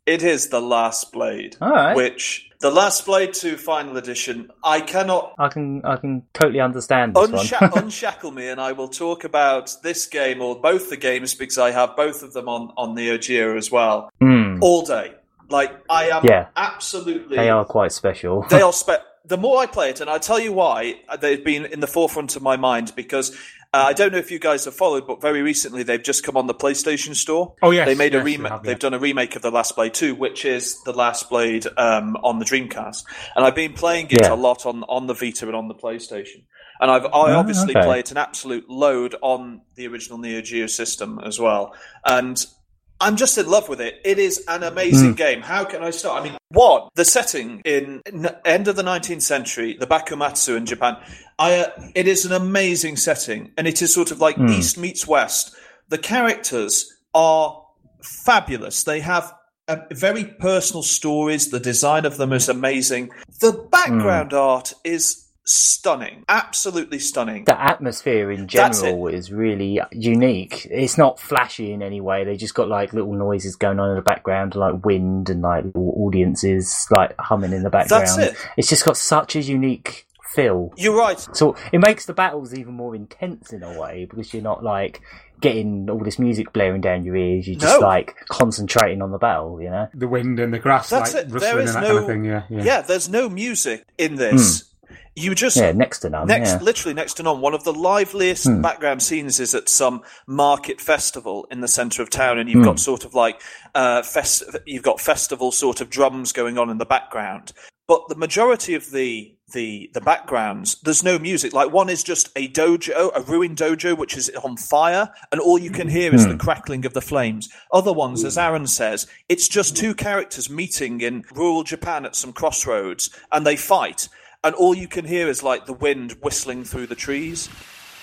It is The Last Blade. All right. Which, The Last Blade two Final Edition, I cannot... I can I can totally understand this unsha- one. unshackle me, and I will talk about this game, or both the games, because I have both of them on, on Neo Geo as well, Mm. all day. Like, I am Yeah. absolutely... They are quite special. They are spe- the more I play it, and I'll tell you why, they've been in the forefront of my mind, because uh, I don't know if you guys have followed, but very recently they've just come on the PlayStation Store. Oh, yes. They made yes, a remake. they have, yeah. They've done a remake of The Last Blade two, which is The Last Blade um, on the Dreamcast. And I've been playing it Yeah. a lot on, on the Vita and on the PlayStation. And I've I Oh, obviously okay. played an absolute load on the original Neo Geo system as well. And I'm just in love with it. It is an amazing Mm. game. How can I start? I mean, one, the setting in n- end of the nineteenth century, the Bakumatsu in Japan. I, uh, it is an amazing setting, and it is sort of like Mm. East meets West. The characters are fabulous. They have uh, very personal stories. The design of them is amazing. The background art is stunning, absolutely stunning. The atmosphere in That's general is really unique. It's not flashy in any way. They just got like little noises going on in the background, like wind and like little audiences like humming in the background. That's it. It's just got such a unique feel. You're right. So it makes the battles even more intense in a way because you're not like getting all this music blaring down your ears. You're just No. like concentrating on the battle, you know? The wind and the grass, That's like it. rustling There and is that no, kind of thing. Yeah, yeah. yeah, there's no music in this. You just Yeah, next to none. next, yeah. literally next to none. One of the liveliest Hmm. background scenes is at some market festival in the centre of town, and you've Hmm. got sort of like uh, fest- you've got festival sort of drums going on in the background. But the majority of the the the backgrounds, there's no music. Like one is just a dojo, a ruined dojo, which is on fire, and all you can hear is Hmm. the crackling of the flames. Other ones, as Aaron says, it's just two characters meeting in rural Japan at some crossroads, and they fight. And all you can hear is like the wind whistling through the trees.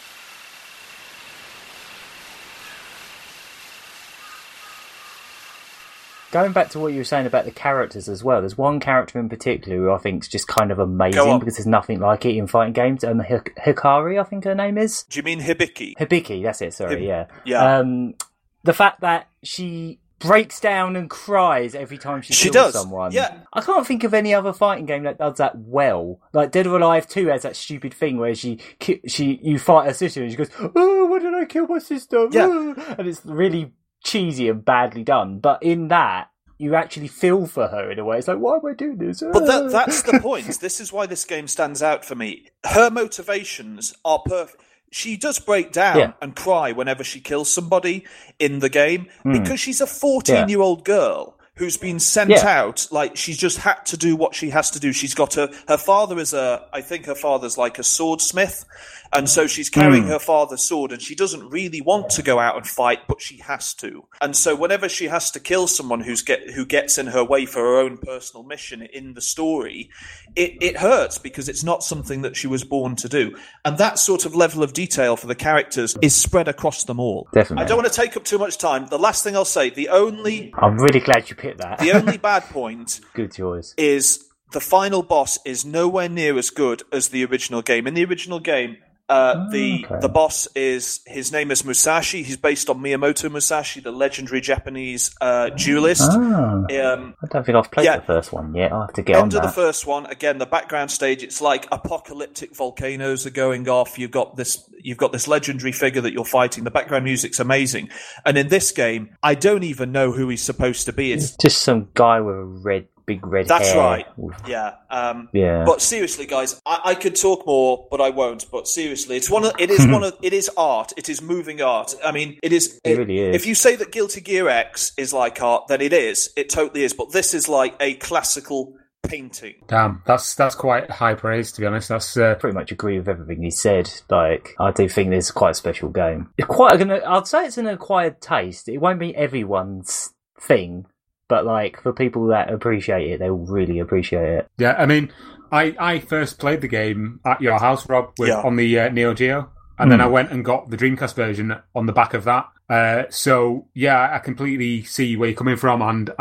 Going back to what you were saying about the characters as well, there's one character in particular who I think is just kind of Go amazing on. because there's nothing like it in fighting games. Um, Hik- Hikari, I think her name is. Do you mean Hibiki? Hibiki, that's it, sorry, Hib- yeah. yeah. Um, the fact that she breaks down and cries every time she, She kills does, someone. yeah. I can't think of any other fighting game that does that well. Like Dead or Alive two has that stupid thing where she ki- she you fight her sister and she goes, "Oh, why did I kill my sister?" Yeah. Ah," and it's really cheesy and badly done. But in that, you actually feel for her in a way. It's like, why am I doing this? But Ah. that, that's the point. This is why this game stands out for me. Her motivations are perfect. She does break down Yeah. and cry whenever she kills somebody in the game Hmm. because she's a fourteen-year-old girl who's been sent Yeah. out. Like, she's just had to do what she has to do. She's got her... Her father is a... I think her father's like a swordsmith. And so she's carrying Mm. her father's sword, and she doesn't really want to go out and fight, but she has to. And so whenever she has to kill someone who's get who gets in her way for her own personal mission in the story, it, it hurts because it's not something that she was born to do. And that sort of level of detail for the characters is spread across them all. Definitely. I don't want to take up too much time. The last thing I'll say, the only I'm really glad you picked that. the only bad point Good choice. is the final boss is nowhere near as good as the original game. In the original game, uh, the okay. the boss is his name is Musashi. He's based on Miyamoto Musashi, the legendary Japanese uh, duelist. Ah. Um, I don't think I've played yeah. the first one yet. I'll have to get on End of that. the first one, again, the background stage. It's like apocalyptic volcanoes are going off. You've got this, you've got this legendary figure that you're fighting. The background music's amazing. And in this game, I don't even know who he's supposed to be. It's Just some guy with a red, big red That's hair. right. Yeah. Um, Yeah. But seriously, guys, I, I could talk more, but I won't. But seriously, it's one. Of, it is one of. It is art. It is moving art. I mean, it is. It really is. If you say that Guilty Gear X is like art, then it is. It totally is. But this is like a classical painting. Damn, that's that's quite high praise, to be honest. That's uh, Pretty much agree with everything he said. Like, I do think this is quite a special game. It's quite. An, I'd say it's an acquired taste. It won't be everyone's thing, but like for people that appreciate it, they'll really appreciate it. yeah. I mean, I, I first played the game at your house, Rob, with, Yeah. on the uh, Neo Geo, and Mm. then I went and got the Dreamcast version on the back of that. Uh, so yeah, I completely see where you're coming from, and I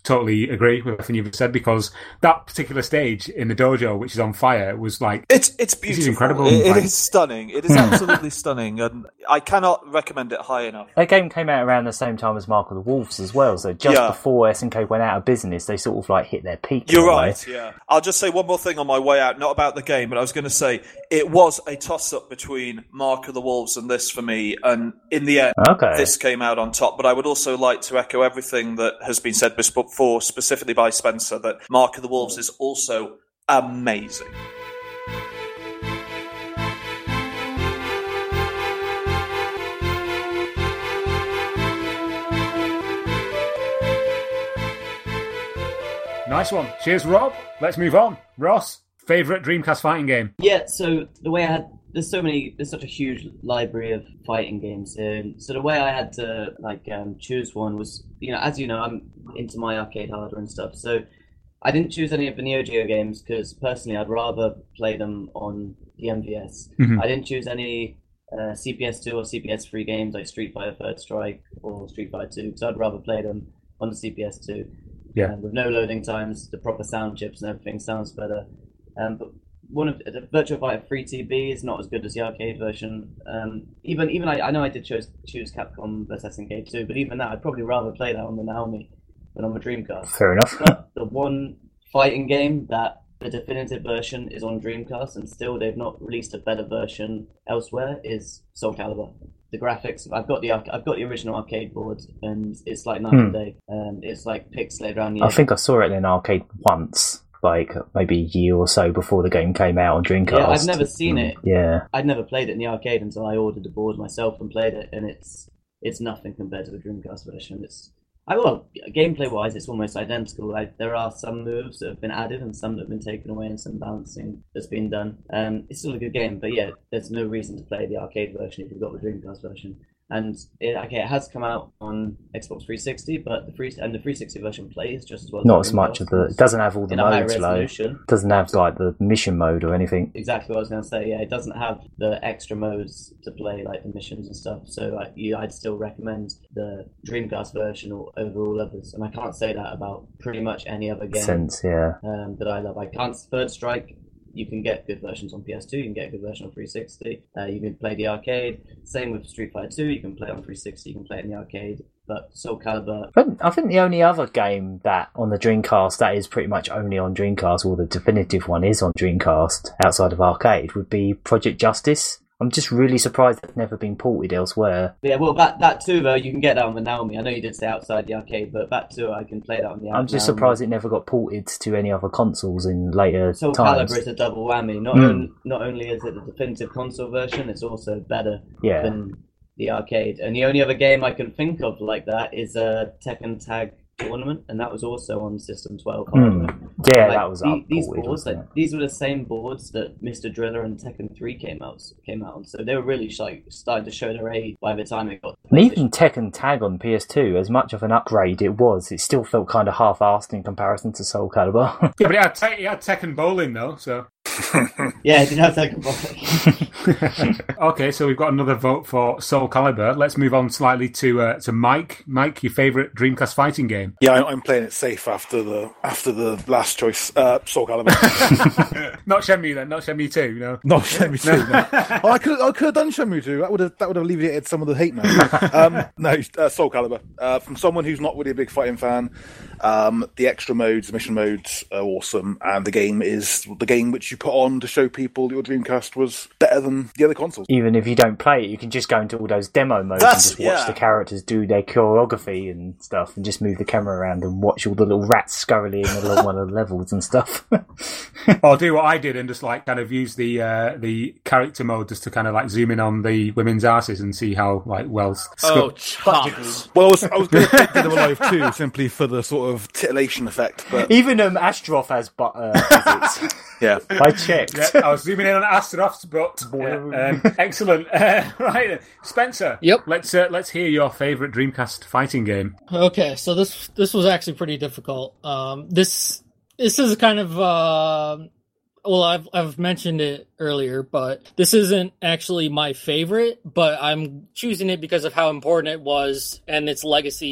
totally agree with everything you've said, because that particular stage in the dojo, which is on fire, was like it's it's this is beautiful. incredible. It, like, it is stunning. It is absolutely stunning, and I cannot recommend it high enough. That game came out around the same time as Mark of the Wolves as well, so just Yeah. before S N K went out of business, they sort of like hit their peak. You're in a way. right, yeah. I'll just say one more thing on my way out, not about the game, but I was going to say it was a toss-up between Mark of the Wolves and this for me, and in the end, Okay. this came out on top. But I would also like to echo everything that has been said before, specifically by Spencer, that Mark of the Wolves is also amazing. nice one. Cheers, Rob. Let's move on. Ross, favourite Dreamcast fighting game? Yeah, so the way I had, there's so many, there's such a huge library of fighting games, and so the way I had to like um, choose one was, you know, as you know, I'm into my arcade hardware and stuff, so I didn't choose any of the Neo Geo games because personally I'd rather play them on the M V S. Mhm. I didn't choose any uh, C P S two or C P S three games like Street Fighter Third Strike or Street Fighter two, because I'd rather play them on the C P S two. Yeah. Um, with no loading times, the proper sound chips and everything sounds better. Um, but one of the Virtua Fighter three T B is not as good as the arcade version. Um, even even I, I know I did choose choose Capcom versus S N K too, but even that I'd probably rather play that on the Naomi than on the Dreamcast. Fair enough. But the one fighting game that the definitive version is on Dreamcast, and still they've not released a better version elsewhere, is Soul Calibur. The graphics, I've got the arc- I've got the original arcade board, and it's like night and Hmm. day. Um, it's like pixelated around the I edge. think I saw it in an arcade once, like maybe a year or so before the game came out on Dreamcast. Yeah, I've never seen it. Yeah. I'd never played it in the arcade until I ordered the board myself and played it, and it's it's nothing compared to the Dreamcast version. It's I well, gameplay wise, it's almost identical. Like there are some moves that have been added and some that have been taken away, and some balancing that's been done. Um, it's still a good game, but yeah, there's no reason to play the arcade version if you've got the Dreamcast version. And it, okay, it has come out on Xbox three sixty, but the free and the three sixty version plays just as well. Not as as the much of the. Dreamcast. It doesn't have all the In a high modes, though. resolution. It doesn't have like the mission mode or anything. Exactly what I was going to say. Yeah, it doesn't have the extra modes to play, like the missions and stuff. So, like, you, I'd still recommend the Dreamcast version or over all others. And I can't say that about pretty much any other game Sense, yeah. um, that I love. I can't. Third Strike, you can get good versions on P S two. You can get a good version on three sixty. Uh, you can play the arcade. Same with Street Fighter two. You can play it on three sixty. You can play it in the arcade. But Soul Calibur, But I think the only other game that on the Dreamcast that is pretty much only on Dreamcast, or the definitive one is on Dreamcast outside of arcade, would be Project Justice. I'm just really surprised it's never been ported elsewhere. yeah, well, that that too though, you can get that on the Naomi. I know you did say outside the arcade, but that too, I can play that on the. I'm just Naomi. surprised it never got ported to any other consoles in later Soul times. Calibur is a double whammy. Not Mm. on, not only is it the definitive console version, it's also better Yeah. than the arcade. And the only other game I can think of like that is a Tekken Tag Tournament, and that was also on System twelve. Mm. Yeah, Like, that was the- up these ported, boards. wasn't Like, these were the same boards that Mister Driller and Tekken three came out came out on. So they were really like starting to show their age by the time it got. And even Tekken Tag on P S two, as much of an upgrade it was, it still felt kind of half-assed in comparison to Soul Calibur. Yeah, but it had, te- it had Tekken Bowling, though, so... Yeah, it did have Tekken Bowling. Okay, so we've got another vote for Soul Calibur. Let's move on slightly to uh, to Mike. Mike, your favourite Dreamcast fighting game? Yeah, I- I'm playing it safe after the after the last choice, uh, Soul Calibur. Not Shenmue then, not Shenmue two, no? Not Shenmue two. No. Oh, I could I could have done Shenmue two. That would have that would have alleviated some of the hate mail. um, no, uh, Soul Calibur. Uh, from someone who's not really a big fighting fan, um, the extra modes, mission modes are awesome, and the game is the game which you put on to show people your Dreamcast was better than the other consoles. Even if you don't play it, you can just go into all those demo modes That's- and just watch yeah. the characters do their choreography and stuff, and just move the camera around and watch all the little rats scurrying along one of the levels and stuff. Or do what I did and just like kind of use the uh, the character mode just to kind of like zoom in on the women's asses and see how like well. Oh, scu- chops. Well, I was, I was going to pick Dead or Alive two simply for the sort of titillation effect, but Even um, Astroth has butt uh, visits. yeah. I checked. Yeah, I was zooming in on Astaroth's butt. Yeah, um, excellent. Uh, right then, Spencer. Yep. Let's uh, let's hear your favourite Dreamcast fighting game. Okay, so this this was actually pretty difficult. Um, this this is kind of uh, well, I've I've mentioned it earlier, but this isn't actually my favorite. But I'm choosing it because of how important it was and its legacy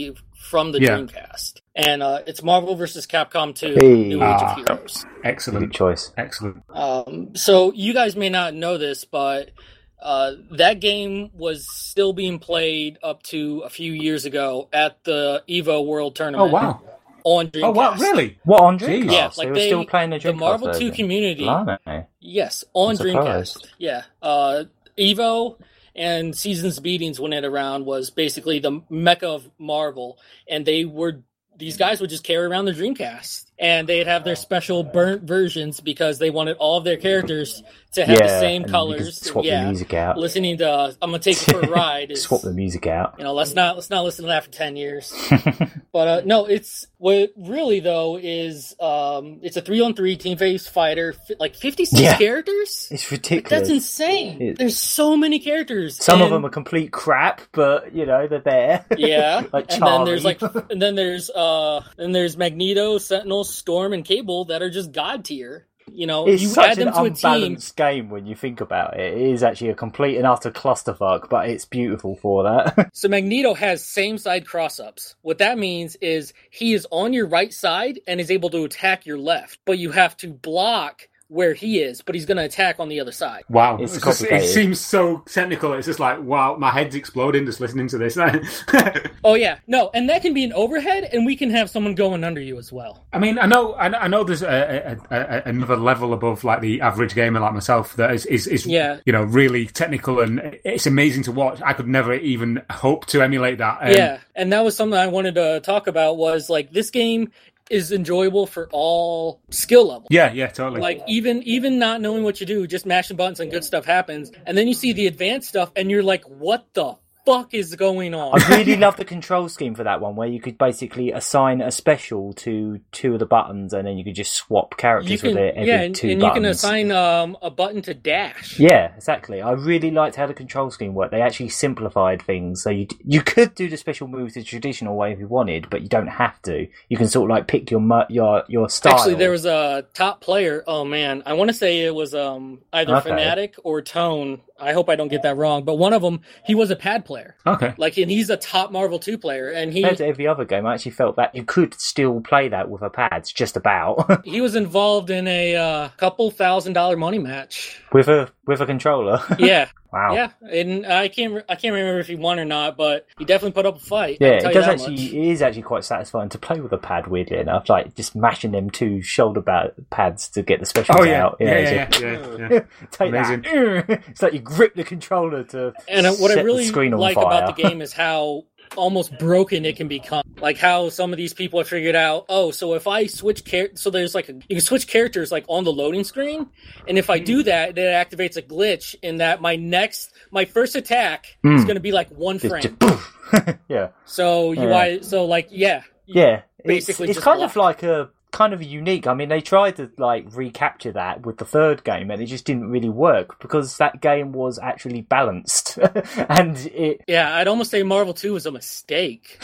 from the Yeah. Dreamcast. And uh, it's Marvel versus Capcom two, Hey. New Age Ah, of Heroes. Excellent Good choice. Excellent. Um, so you guys may not know this, but uh, that game was still being played up to a few years ago at the EVO World Oh Tournament. wow. On Dreamcast. Oh wow. Really? What, on Jeez. Dreamcast? Yeah, they like were they, still playing the Dreamcast the Marvel two version. community. Blimey. Yes, on I'm surprised. Dreamcast. Yeah. Uh, EVO and Seasons Beatings when it around was basically the mecca of Marvel, and they were these guys would just carry around the Dreamcast, and they'd have their special burnt versions because they wanted all of their characters to have Yeah, the same and you colors. could swap the yeah, music out. Listening to uh, "I'm Gonna Take You for a Ride" is Swap the music out. you know let's not let's not listen to that for ten years. But uh, no, it's what really though is um, it's a three on three team based fighter, fi- like fifty six Yeah. characters. It's Like, ridiculous. that's insane. It- There's so many characters. Some of and- them are complete crap, but you know they're there. yeah, like and then there's Charlie. like, and then there's uh, and there's Magneto, Sentinel, Storm, and Cable that are just god tier. You know, It's you such add them an to a team. unbalanced game when you think about it. It is actually a complete and utter clusterfuck, but it's beautiful for that. So Magneto has same side cross ups. What that means is he is on your right side and is able to attack your left, but you have to block where he is, but he's going to attack on the other side. Wow. It's It's just- it complicated. seems so technical. It's just like, wow, my head's exploding just listening to this. Oh yeah, no, and that can be an overhead, and we can have someone going under you as well. I mean, I know, I know I know there's a, a, a, another level above like the average gamer like myself that is, is, is Yeah. you know, really technical and it's amazing to watch. I could never even hope to emulate that. Um, Yeah, and that was something I wanted to talk about. Was like this game is enjoyable for all skill levels. Yeah, yeah, totally. Like even even not knowing what you do, just mashing buttons and good stuff happens, and then you see the advanced stuff, and you're like, what the fuck is going on? I really love the control scheme for that one, where you could basically assign a special to two of the buttons, and then you could just swap characters You can, with it every yeah, and, two and you buttons. can assign um, a button to dash. Yeah, exactly. I really liked how the control scheme worked. They actually simplified things, so you you could do the special moves the traditional way if you wanted, but you don't have to. You can sort of like pick your mu- your your style. Actually, there was a top player. Oh man, I want to say it was um, either Okay. Fnatic or Tone. I hope I don't get that wrong, but one of them, he was a pad player. Okay. Like, and he's a top Marvel two player, and he Compared to every other game, I actually felt that you could still play that with a pad, just about he was involved in a uh, couple thousand dollar money match. with a with a controller. Yeah. Wow. Yeah, and I can't re- I can't remember if he won or not, but he definitely put up a fight. I Yeah, can tell it you does that actually. much. It is actually quite satisfying to play with a pad. Weirdly enough, like just mashing them two shoulder ba- pads to get the specials Oh, yeah. out. Yeah, it's yeah, just- yeah, yeah, yeah. Take Amazing. that. It's like you grip the controller to. And uh, what set I really the screen on like fire. about the game is how almost broken it can become. Like how some of these people have figured out, oh, so if I switch char- so there's like a, you can switch characters like on the loading screen, and if I do that, it activates a glitch in that my next my first attack is Mm. going to be like one Just- frame. just- yeah. So you Yeah. I, so like yeah. Yeah, Basically it's, it's just kind block. of like a kind of unique. I mean, they tried to like recapture that with the third game, and it just didn't really work because that game was actually balanced, and it. Yeah, I'd almost say Marvel two was a mistake.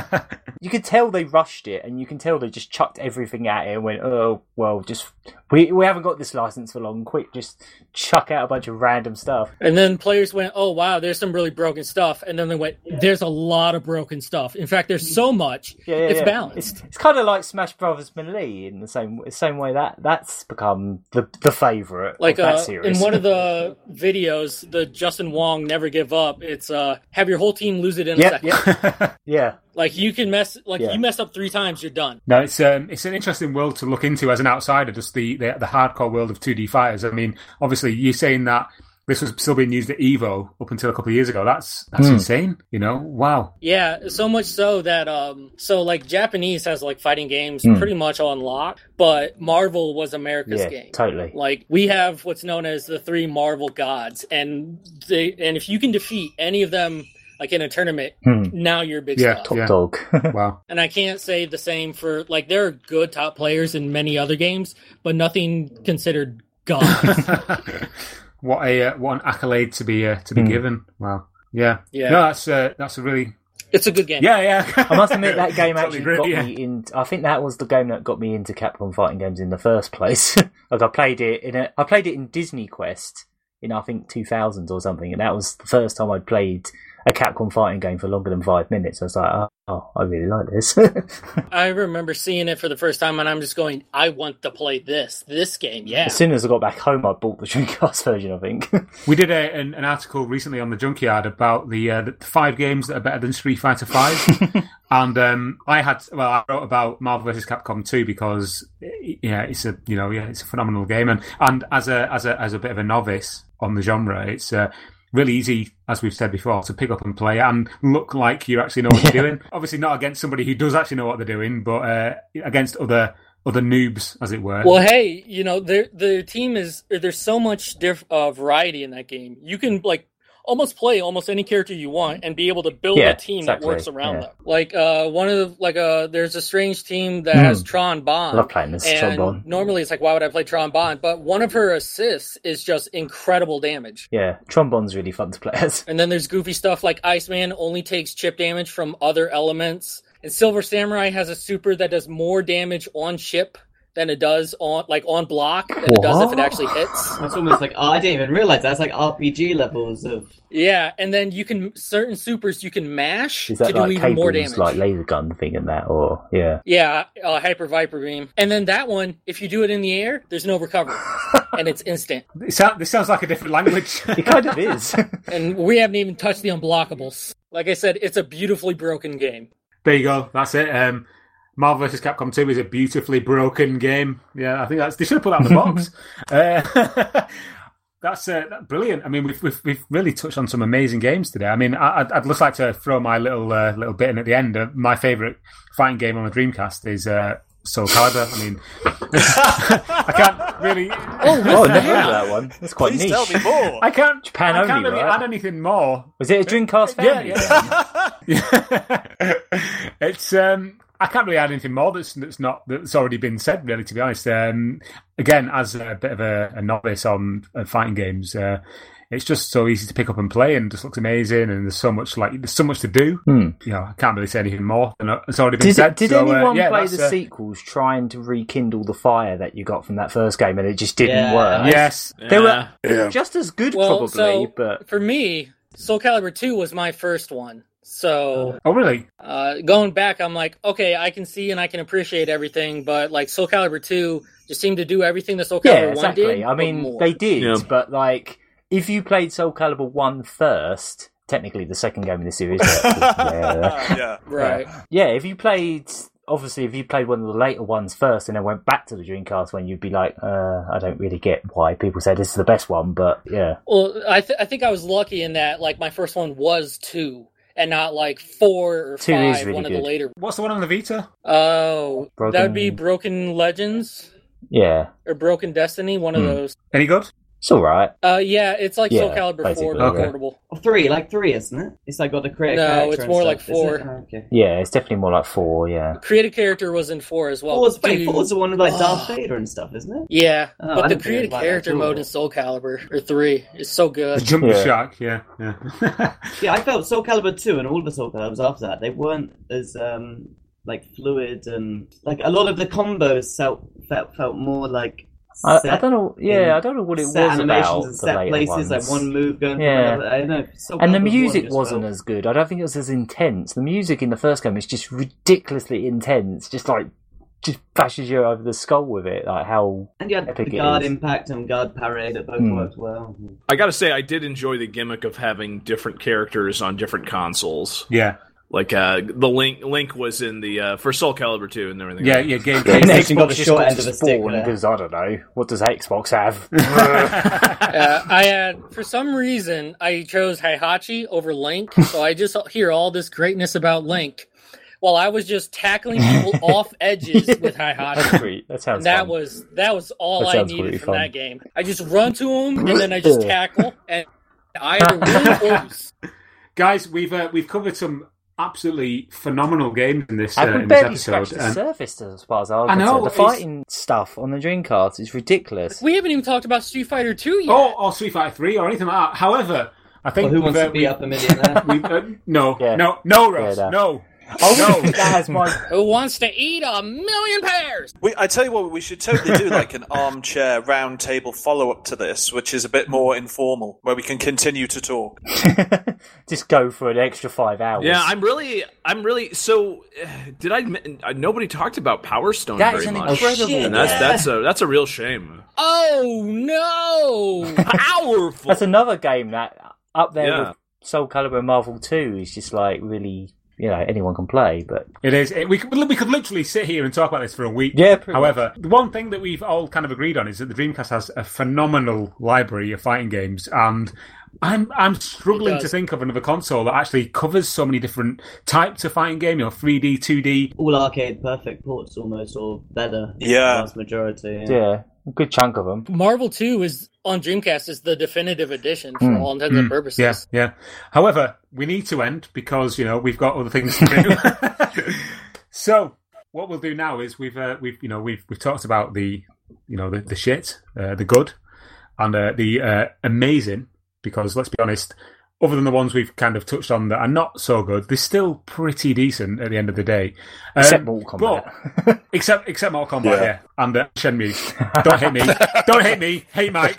You could tell they rushed it, and you can tell they just chucked everything at it and went, "Oh, well, just we we haven't got this license for long. Quick, just chuck out a bunch of random stuff." And then players went, oh, wow, there's some really broken stuff. And then they went, there's a lot of broken stuff. In fact, there's so much, Yeah, yeah, it's yeah. balanced. It's, it's kind of like Smash Brothers Melee in the same same way that that's become the the favorite Like of that uh, series. in one of the videos, the Justin Wong Never Give Up, it's uh, have your whole team lose it in a Yep, second. yep. yeah. Like you can mess, like Yeah. you mess up three times, you're done. No, it's um, it's an interesting world to look into as an outsider. Just the, the the hardcore world of two D fighters. I mean, obviously, you're saying that this was still being used at Evo up until a couple of years ago. That's that's Hmm. insane. You know, wow. Yeah, so much so that um, so like Japanese has like fighting games Mm. pretty much on lock, but Marvel was America's Yeah, game. totally. Like we have what's known as the three Marvel gods, and they and if you can defeat any of them, like in a tournament, Hmm. now you're big Yeah, stuff. Top yeah. dog. Wow. And I can't say the same for like there are good top players in many other games, but nothing considered gods. What a uh, what an accolade to be uh, to be Hmm. given. Wow. Yeah. Yeah. No, that's uh, that's a really It's a good game. yeah yeah. I must admit that game Totally actually agree, got yeah. me in. I think that was the game that got me into Capcom fighting games in the first place. Like I played it in a, I played it in Disney Quest in I think two thousands or something, and that was the first time I'd played a Capcom fighting game for longer than five minutes. I was like, oh, oh I really like this. I remember seeing it for the first time, and I'm just going, I want to play this, this game, yeah. As soon as I got back home, I bought the Dreamcast version, I think. We did a, an, an article recently on the Junkyard about the, uh, the five games that are better than Street Fighter five. And um, I had, well, I wrote about Marvel versus. Capcom two because, yeah, it's a, you know, yeah, it's a phenomenal game. And, and as a, as a, as a bit of a novice on the genre, it's, uh, really easy, as we've said before, to pick up and play and look like you actually know what you're doing. Obviously not against somebody who does actually know what they're doing, but uh, against other other noobs, as it were. Well, hey, you know, the the team is, there's so much diff, uh, variety in that game. You can, like, almost play almost any character you want and be able to build yeah, a team exactly. that works around yeah. them. Like uh, one of the, like uh, there's a strange team that mm. has Tron Bond. I love playing this and Tron Bond. Normally it's like, why would I play Tron Bond? But one of her assists is just incredible damage. Yeah, Tron Bond's really fun to play as. And then there's goofy stuff like Iceman only takes chip damage from other elements. And Silver Samurai has a super that does more damage on chip than it does on, like, on block than what? It does if it actually hits. That's almost like, oh, I didn't even realize that. That's like R P G levels of... Yeah, and then you can, certain supers you can mash Is that to like do even more damage. Like laser gun thing and that, or, yeah. Yeah, uh, Hyper Viper Beam. And then that one, if you do it in the air, there's no recovery. And it's instant. This sounds, this sounds like a different language. It kind of is. And we haven't even touched the unblockables. Like I said, it's a beautifully broken game. There you go, that's it. Um, Marvel versus. Capcom two is a beautifully broken game. Yeah, I think that's, they should have put that in the box. uh, that's uh, brilliant. I mean, we've, we've we've really touched on some amazing games today. I mean, I'd, I'd just like to throw my little uh, little bit in at the end. Uh, my favourite fighting game on the Dreamcast is uh, Soul Calibur. I mean, I can't really. Oh, oh never heard of that one. That's quite Please niche. tell me more. I can't. Japan I can't only, really right? add anything more. Was it a Dreamcast family? Yeah, yeah. yeah. It's um. I can't really add anything more that's that's not that's already been said. Really, to be honest. Um, again, as a bit of a, a novice on uh, fighting games, uh, it's just so easy to pick up and play, and just looks amazing. And there's so much like there's so much to do. Hmm. You know, I can't really say anything more than it's already been Did, said. did so, anyone uh, yeah, play the uh, sequels trying to rekindle the fire that you got from that first game, and it just didn't Yeah. work? Yes, They were Yeah. just as good, Well, probably, so but for me, Soul Calibur two was my first one. So Oh, really? uh, going back, I'm like, okay, I can see and I can appreciate everything, but like Soul Calibur two just seemed to do everything that Soul Calibur yeah, one exactly. did. I but mean, more. they did, Yeah. but like, if you played Soul Calibur one first, technically the second game in the series, but, yeah, yeah. right. yeah, if you played. Obviously, if you played one of the later ones first and then went back to the Dreamcast one, you'd be like, uh, I don't really get why people say this is the best one, but yeah. Well, I th- I think I was lucky in that like my first one was two and not like four or Two is five, really one of good. the later. What's the one on the Vita? Oh, Broken- that would be Broken Legends Yeah. or Broken Destiny, one of Hmm. those. Any good? It's alright. Uh, yeah, it's like Soul Yeah, Calibur four, basically, but yeah. portable. Oh, three, like three, isn't it? It's like got the creative No, character it's and more stuff, like isn't four. it? Oh, okay. Yeah, it's definitely more like four, yeah. Creative character was in four as well. Four's, but wait, dude- four's the one with like Darth Vader and stuff, isn't it? Yeah, Oh, I but the didn't creative think about that character at all. mode in Soul Calibur or three is so The good. Jump Yeah. Shark, yeah, yeah. Yeah, I felt Soul Calibur two and all the Soul Caliburs after that, they weren't as um like fluid and like a lot of the combos felt felt, felt more like I, set I don't know, in yeah, I don't know what it set was animations about and the set later places, ones. like one move going Yeah. from another. I don't know. Soul And the Calibur one music just wasn't felt- as good. I don't think it was as intense. The music in the first game is just ridiculously intense. Just like, just bashes you over the skull with it. Like how And you had epic the it guard is. impact and guard parade that both Hmm. worked well. I gotta say, I did enjoy the gimmick of having different characters on different consoles. Yeah. Like uh, the Link, Link was in the uh, for Soul Calibur two and everything. Yeah, yeah, game. Yeah, Nathan got the Xbox just short got end to of the stick spawn there. because I don't know, what does Xbox have? Uh, I had, for some reason, I chose Heihachi over Link, so I just hear all this greatness about Link, while I was just tackling people off edges with That's Heihachi. great. That sounds And that fun. was that was all That I sounds needed really from fun. that game. I just run to him and then I just tackle and I either win or lose. Guys, we've uh, we've covered some absolutely phenomenal games in this, uh, And we in this barely episode. scratched the and- surface as far as I was I know, concerned. The it's- fighting stuff on the Dreamcast is ridiculous. We haven't even talked about Street Fighter two yet. Oh, or Street Fighter three or anything like that. However, I think Well, who wants we've, uh, to be we've- up a millionaire? we've, uh, no, Yeah. no, no, Ross, Yeah, that- no. Oh, no. That my... Who wants to eat a million pears? We, I tell you what, we should totally do like an armchair round table follow-up to this, which is a bit more informal, where we can continue to talk. Just go for an extra five hours. Yeah, I'm really, I'm really. So, uh, did I? Uh, nobody talked about Power Stone that very is an much, incredible. and that's Yeah. that's a that's a real shame. Oh no! Powerful. That's another game that up there Yeah. with Soul Calibur and Marvel two is just like really, you know, anyone can play. But It is. It, we could we could literally sit here and talk about this for a week. Yeah, pretty However, the one thing that we've all kind of agreed on is that the Dreamcast has a phenomenal library of fighting games, and I'm I'm struggling to think of another console that actually covers so many different types of fighting game. You know, three D, two D, all arcade perfect ports, almost, or better. Yeah. the vast majority. yeah. Yeah. a good chunk of them. Marvel two is on Dreamcast is the definitive edition for Mm. all intents and purposes. Yeah, yeah. However, we need to end because you know we've got other things to do. So what we'll do now is we've uh, we've you know we've we've talked about the you know the the shit, uh, the good, and uh, the uh, amazing. Because let's be honest, other than the ones we've kind of touched on that are not so good, they're still pretty decent at the end of the day. Um, Except Mortal Kombat. But, except except Mortal Kombat, yeah, Yeah. and uh, Shenmue. Don't hit me. Don't hit me. Hey, Mike.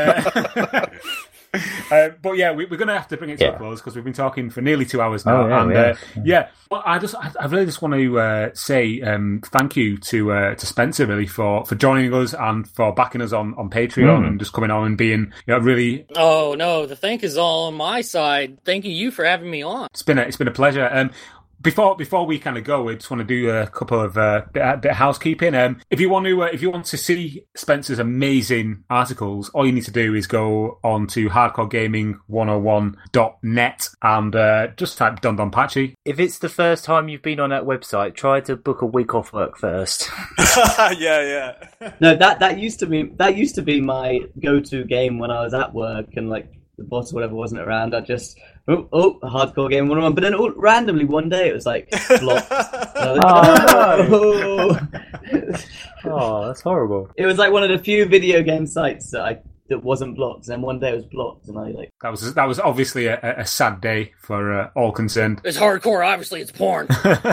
Uh, Uh, but yeah, we, we're going to have to bring it to Yeah. a close because we've been talking for nearly two hours now. Oh, yeah, and yeah. Uh, yeah, well, I just, I, I really just want to uh, say um, thank you to uh, to Spencer really for, for joining us and for backing us on, on Patreon Mm. and just coming on and being you know really. Oh no, the thank is all on my side. Thank you, you for having me on. It's been a, it's been a pleasure. Um, Before before we kind of go, we just want to do a couple of uh, bit, uh, bit of housekeeping. Um, if you want to uh, if you want to see Spencer's amazing articles, all you need to do is go on to hardcore gaming one oh one dot net and uh, just type Don Don Patchy. If it's the first time you've been on that website, try to book a week off work first. yeah, yeah. No, that that used to be that used to be my go-to game when I was at work and like the boss or whatever wasn't around. I just oh, oh a hardcore game one on one. But then all, randomly one day it was like blocked. And I was like, Oh, no. Oh, that's horrible. It was like one of the few video game sites that I that wasn't blocked. And then one day it was blocked, and I like That was that was obviously a, a sad day for uh, all concerned. It's hardcore, obviously it's porn.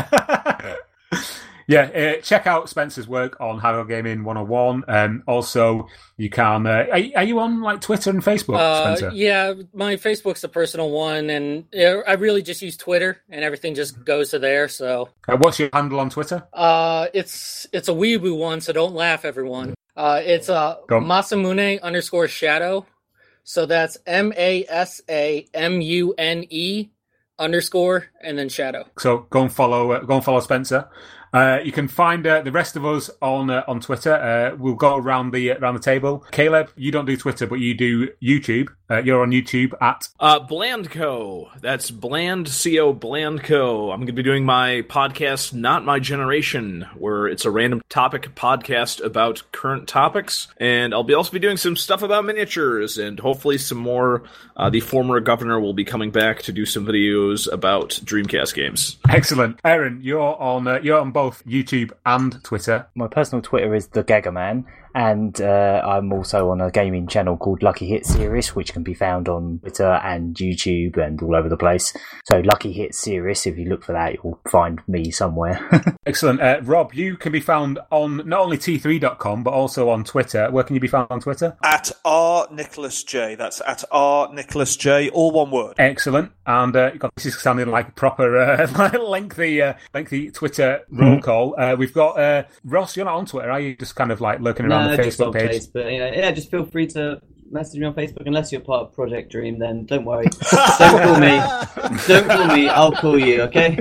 Yeah, uh, check out Spencer's work on Hardcore Gaming one oh one. Um, also, you can. Uh, are, are you on like Twitter and Facebook, Uh, Spencer? yeah, my Facebook's the personal one, and uh, I really just use Twitter, and everything just goes to there. So Uh, what's your handle on Twitter? uh, it's it's a weeaboo one, so don't laugh, everyone. Uh, it's uh, Go on. Masamune underscore Shadow. So that's M A S A M U N E underscore and then Shadow. So go and follow. Uh, go and follow Spencer. Uh, you can find uh, the rest of us on uh, on Twitter. Uh, we'll go around the around the table. Caleb, you don't do Twitter, but you do YouTube. Uh, you're on YouTube at Uh, Blandco. That's Bland Co. Blandco. I'm going to be doing my podcast, Not My Generation, where it's a random topic podcast about current topics, and I'll be also be doing some stuff about miniatures, and hopefully some more. Uh, the former governor will be coming back to do some videos about Dreamcast games. excellent. Aaron, you're on. Uh, you're on both YouTube and Twitter. My personal Twitter is the Gagaman, and uh, I'm also on a gaming channel called Lucky Hit Series, which can be found on Twitter and YouTube and all over the place. So Lucky Hit Series, if you look for that, you'll find me somewhere. Excellent. Uh, Rob, you can be found on not only T three dot com but also on Twitter. Where can you be found on Twitter? At R Nicholas J. That's at R Nicholas J. All one word. Excellent. And uh, God, this is sounding like a proper uh, lengthy, uh, lengthy Twitter roll call. Uh, we've got uh, Ross. You're not on Twitter, are you? Just kind of like lurking around no, the just Facebook on page. Facebook. Yeah, yeah, just feel free to message me on Facebook. Unless you're part of Project Dream, then don't worry. Don't call me. Don't call me. I'll call you. Okay.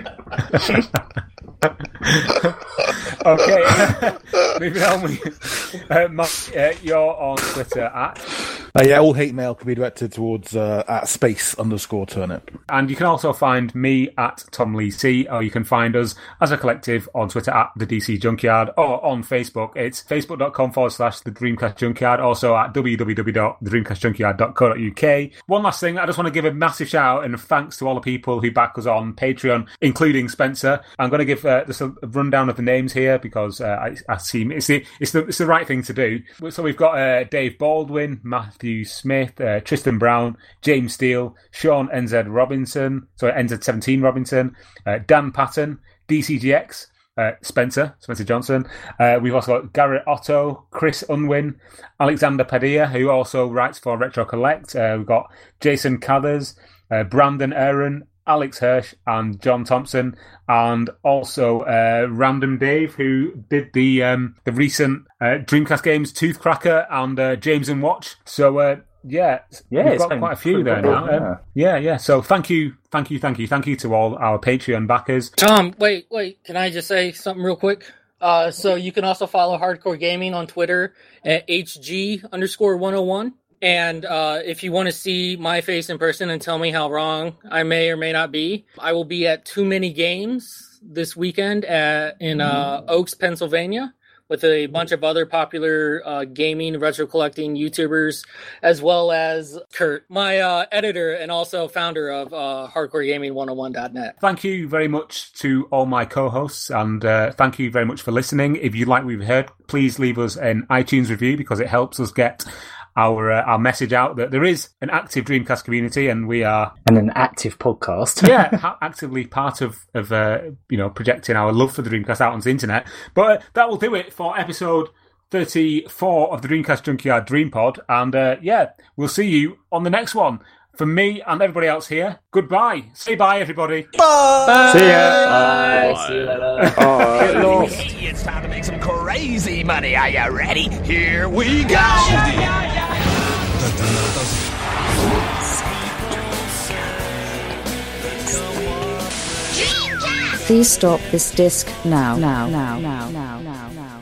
Okay. Moving on. We, uh, Mark, uh, you're on Twitter at. Uh, yeah, all hate mail can be directed towards uh, at space underscore turnip. And you can also find me at Tom Lee C, or you can find us as a collective on Twitter at the D C Junkyard, or on Facebook. It's facebook.com forward slash the Dreamcast Junkyard, also at w w w dot the dreamcast junkyard dot co dot u k. One last thing, I just want to give a massive shout out and thanks to all the people who back us on Patreon, including Spencer. I'm going to give uh, just a rundown of the names here because uh, I, I see it's the, it's, the, it's the right thing to do. So we've got uh, Dave Baldwin, Matt Matthew Smith, uh, Tristan Brown, James Steele, Sean N Z Robinson, sorry, N Z seventeen Robinson, uh, Dan Patton, D C G X, uh, Spencer, Spencer Johnson. Uh, we've also got Garrett Otto, Chris Unwin, Alexander Padilla, who also writes for Retro Collect. Uh, we've got Jason Cathers, uh, Brandon Aaron, Alex Hirsch, and John Thompson, and also uh, Random Dave, who did the um, the recent uh, Dreamcast games Toothcracker and uh, James and Watch. So uh, yeah, yeah, we've it's got quite a few there cool, now. yeah. Um, yeah, yeah. So thank you, thank you, thank you, thank you to all our Patreon backers. Tom, wait, wait. Can I just say something real quick? Uh, so you can also follow Hardcore Gaming on Twitter at H G underscore one oh one. And uh, if you want to see my face in person and tell me how wrong I may or may not be, I will be at Too Many Games this weekend at, in uh, Oaks, Pennsylvania, with a bunch of other popular uh, gaming, retro collecting YouTubers, as well as Kurt, my uh, editor and also founder of uh, Hardcore Gaming one oh one dot net. Thank you very much to all my co-hosts, and uh, thank you very much for listening. If you like what we've heard, please leave us an iTunes review because it helps us get our uh, our message out that there is an active Dreamcast community, and we are and an active podcast. yeah, ha- actively part of of uh, you know projecting our love for the Dreamcast out onto the internet. But uh, that will do it for episode thirty-four of the Dreamcast Junkyard Dream Pod, and uh, yeah, we'll see you on the next one. From me and everybody else here, goodbye. Say bye, everybody. Bye. Bye. See ya. Bye. Bye. See you later. Bye. Hey, it's time to make some crazy money. Are you ready? Here we go! Please stop this disc now, now, now, now, now, now, now.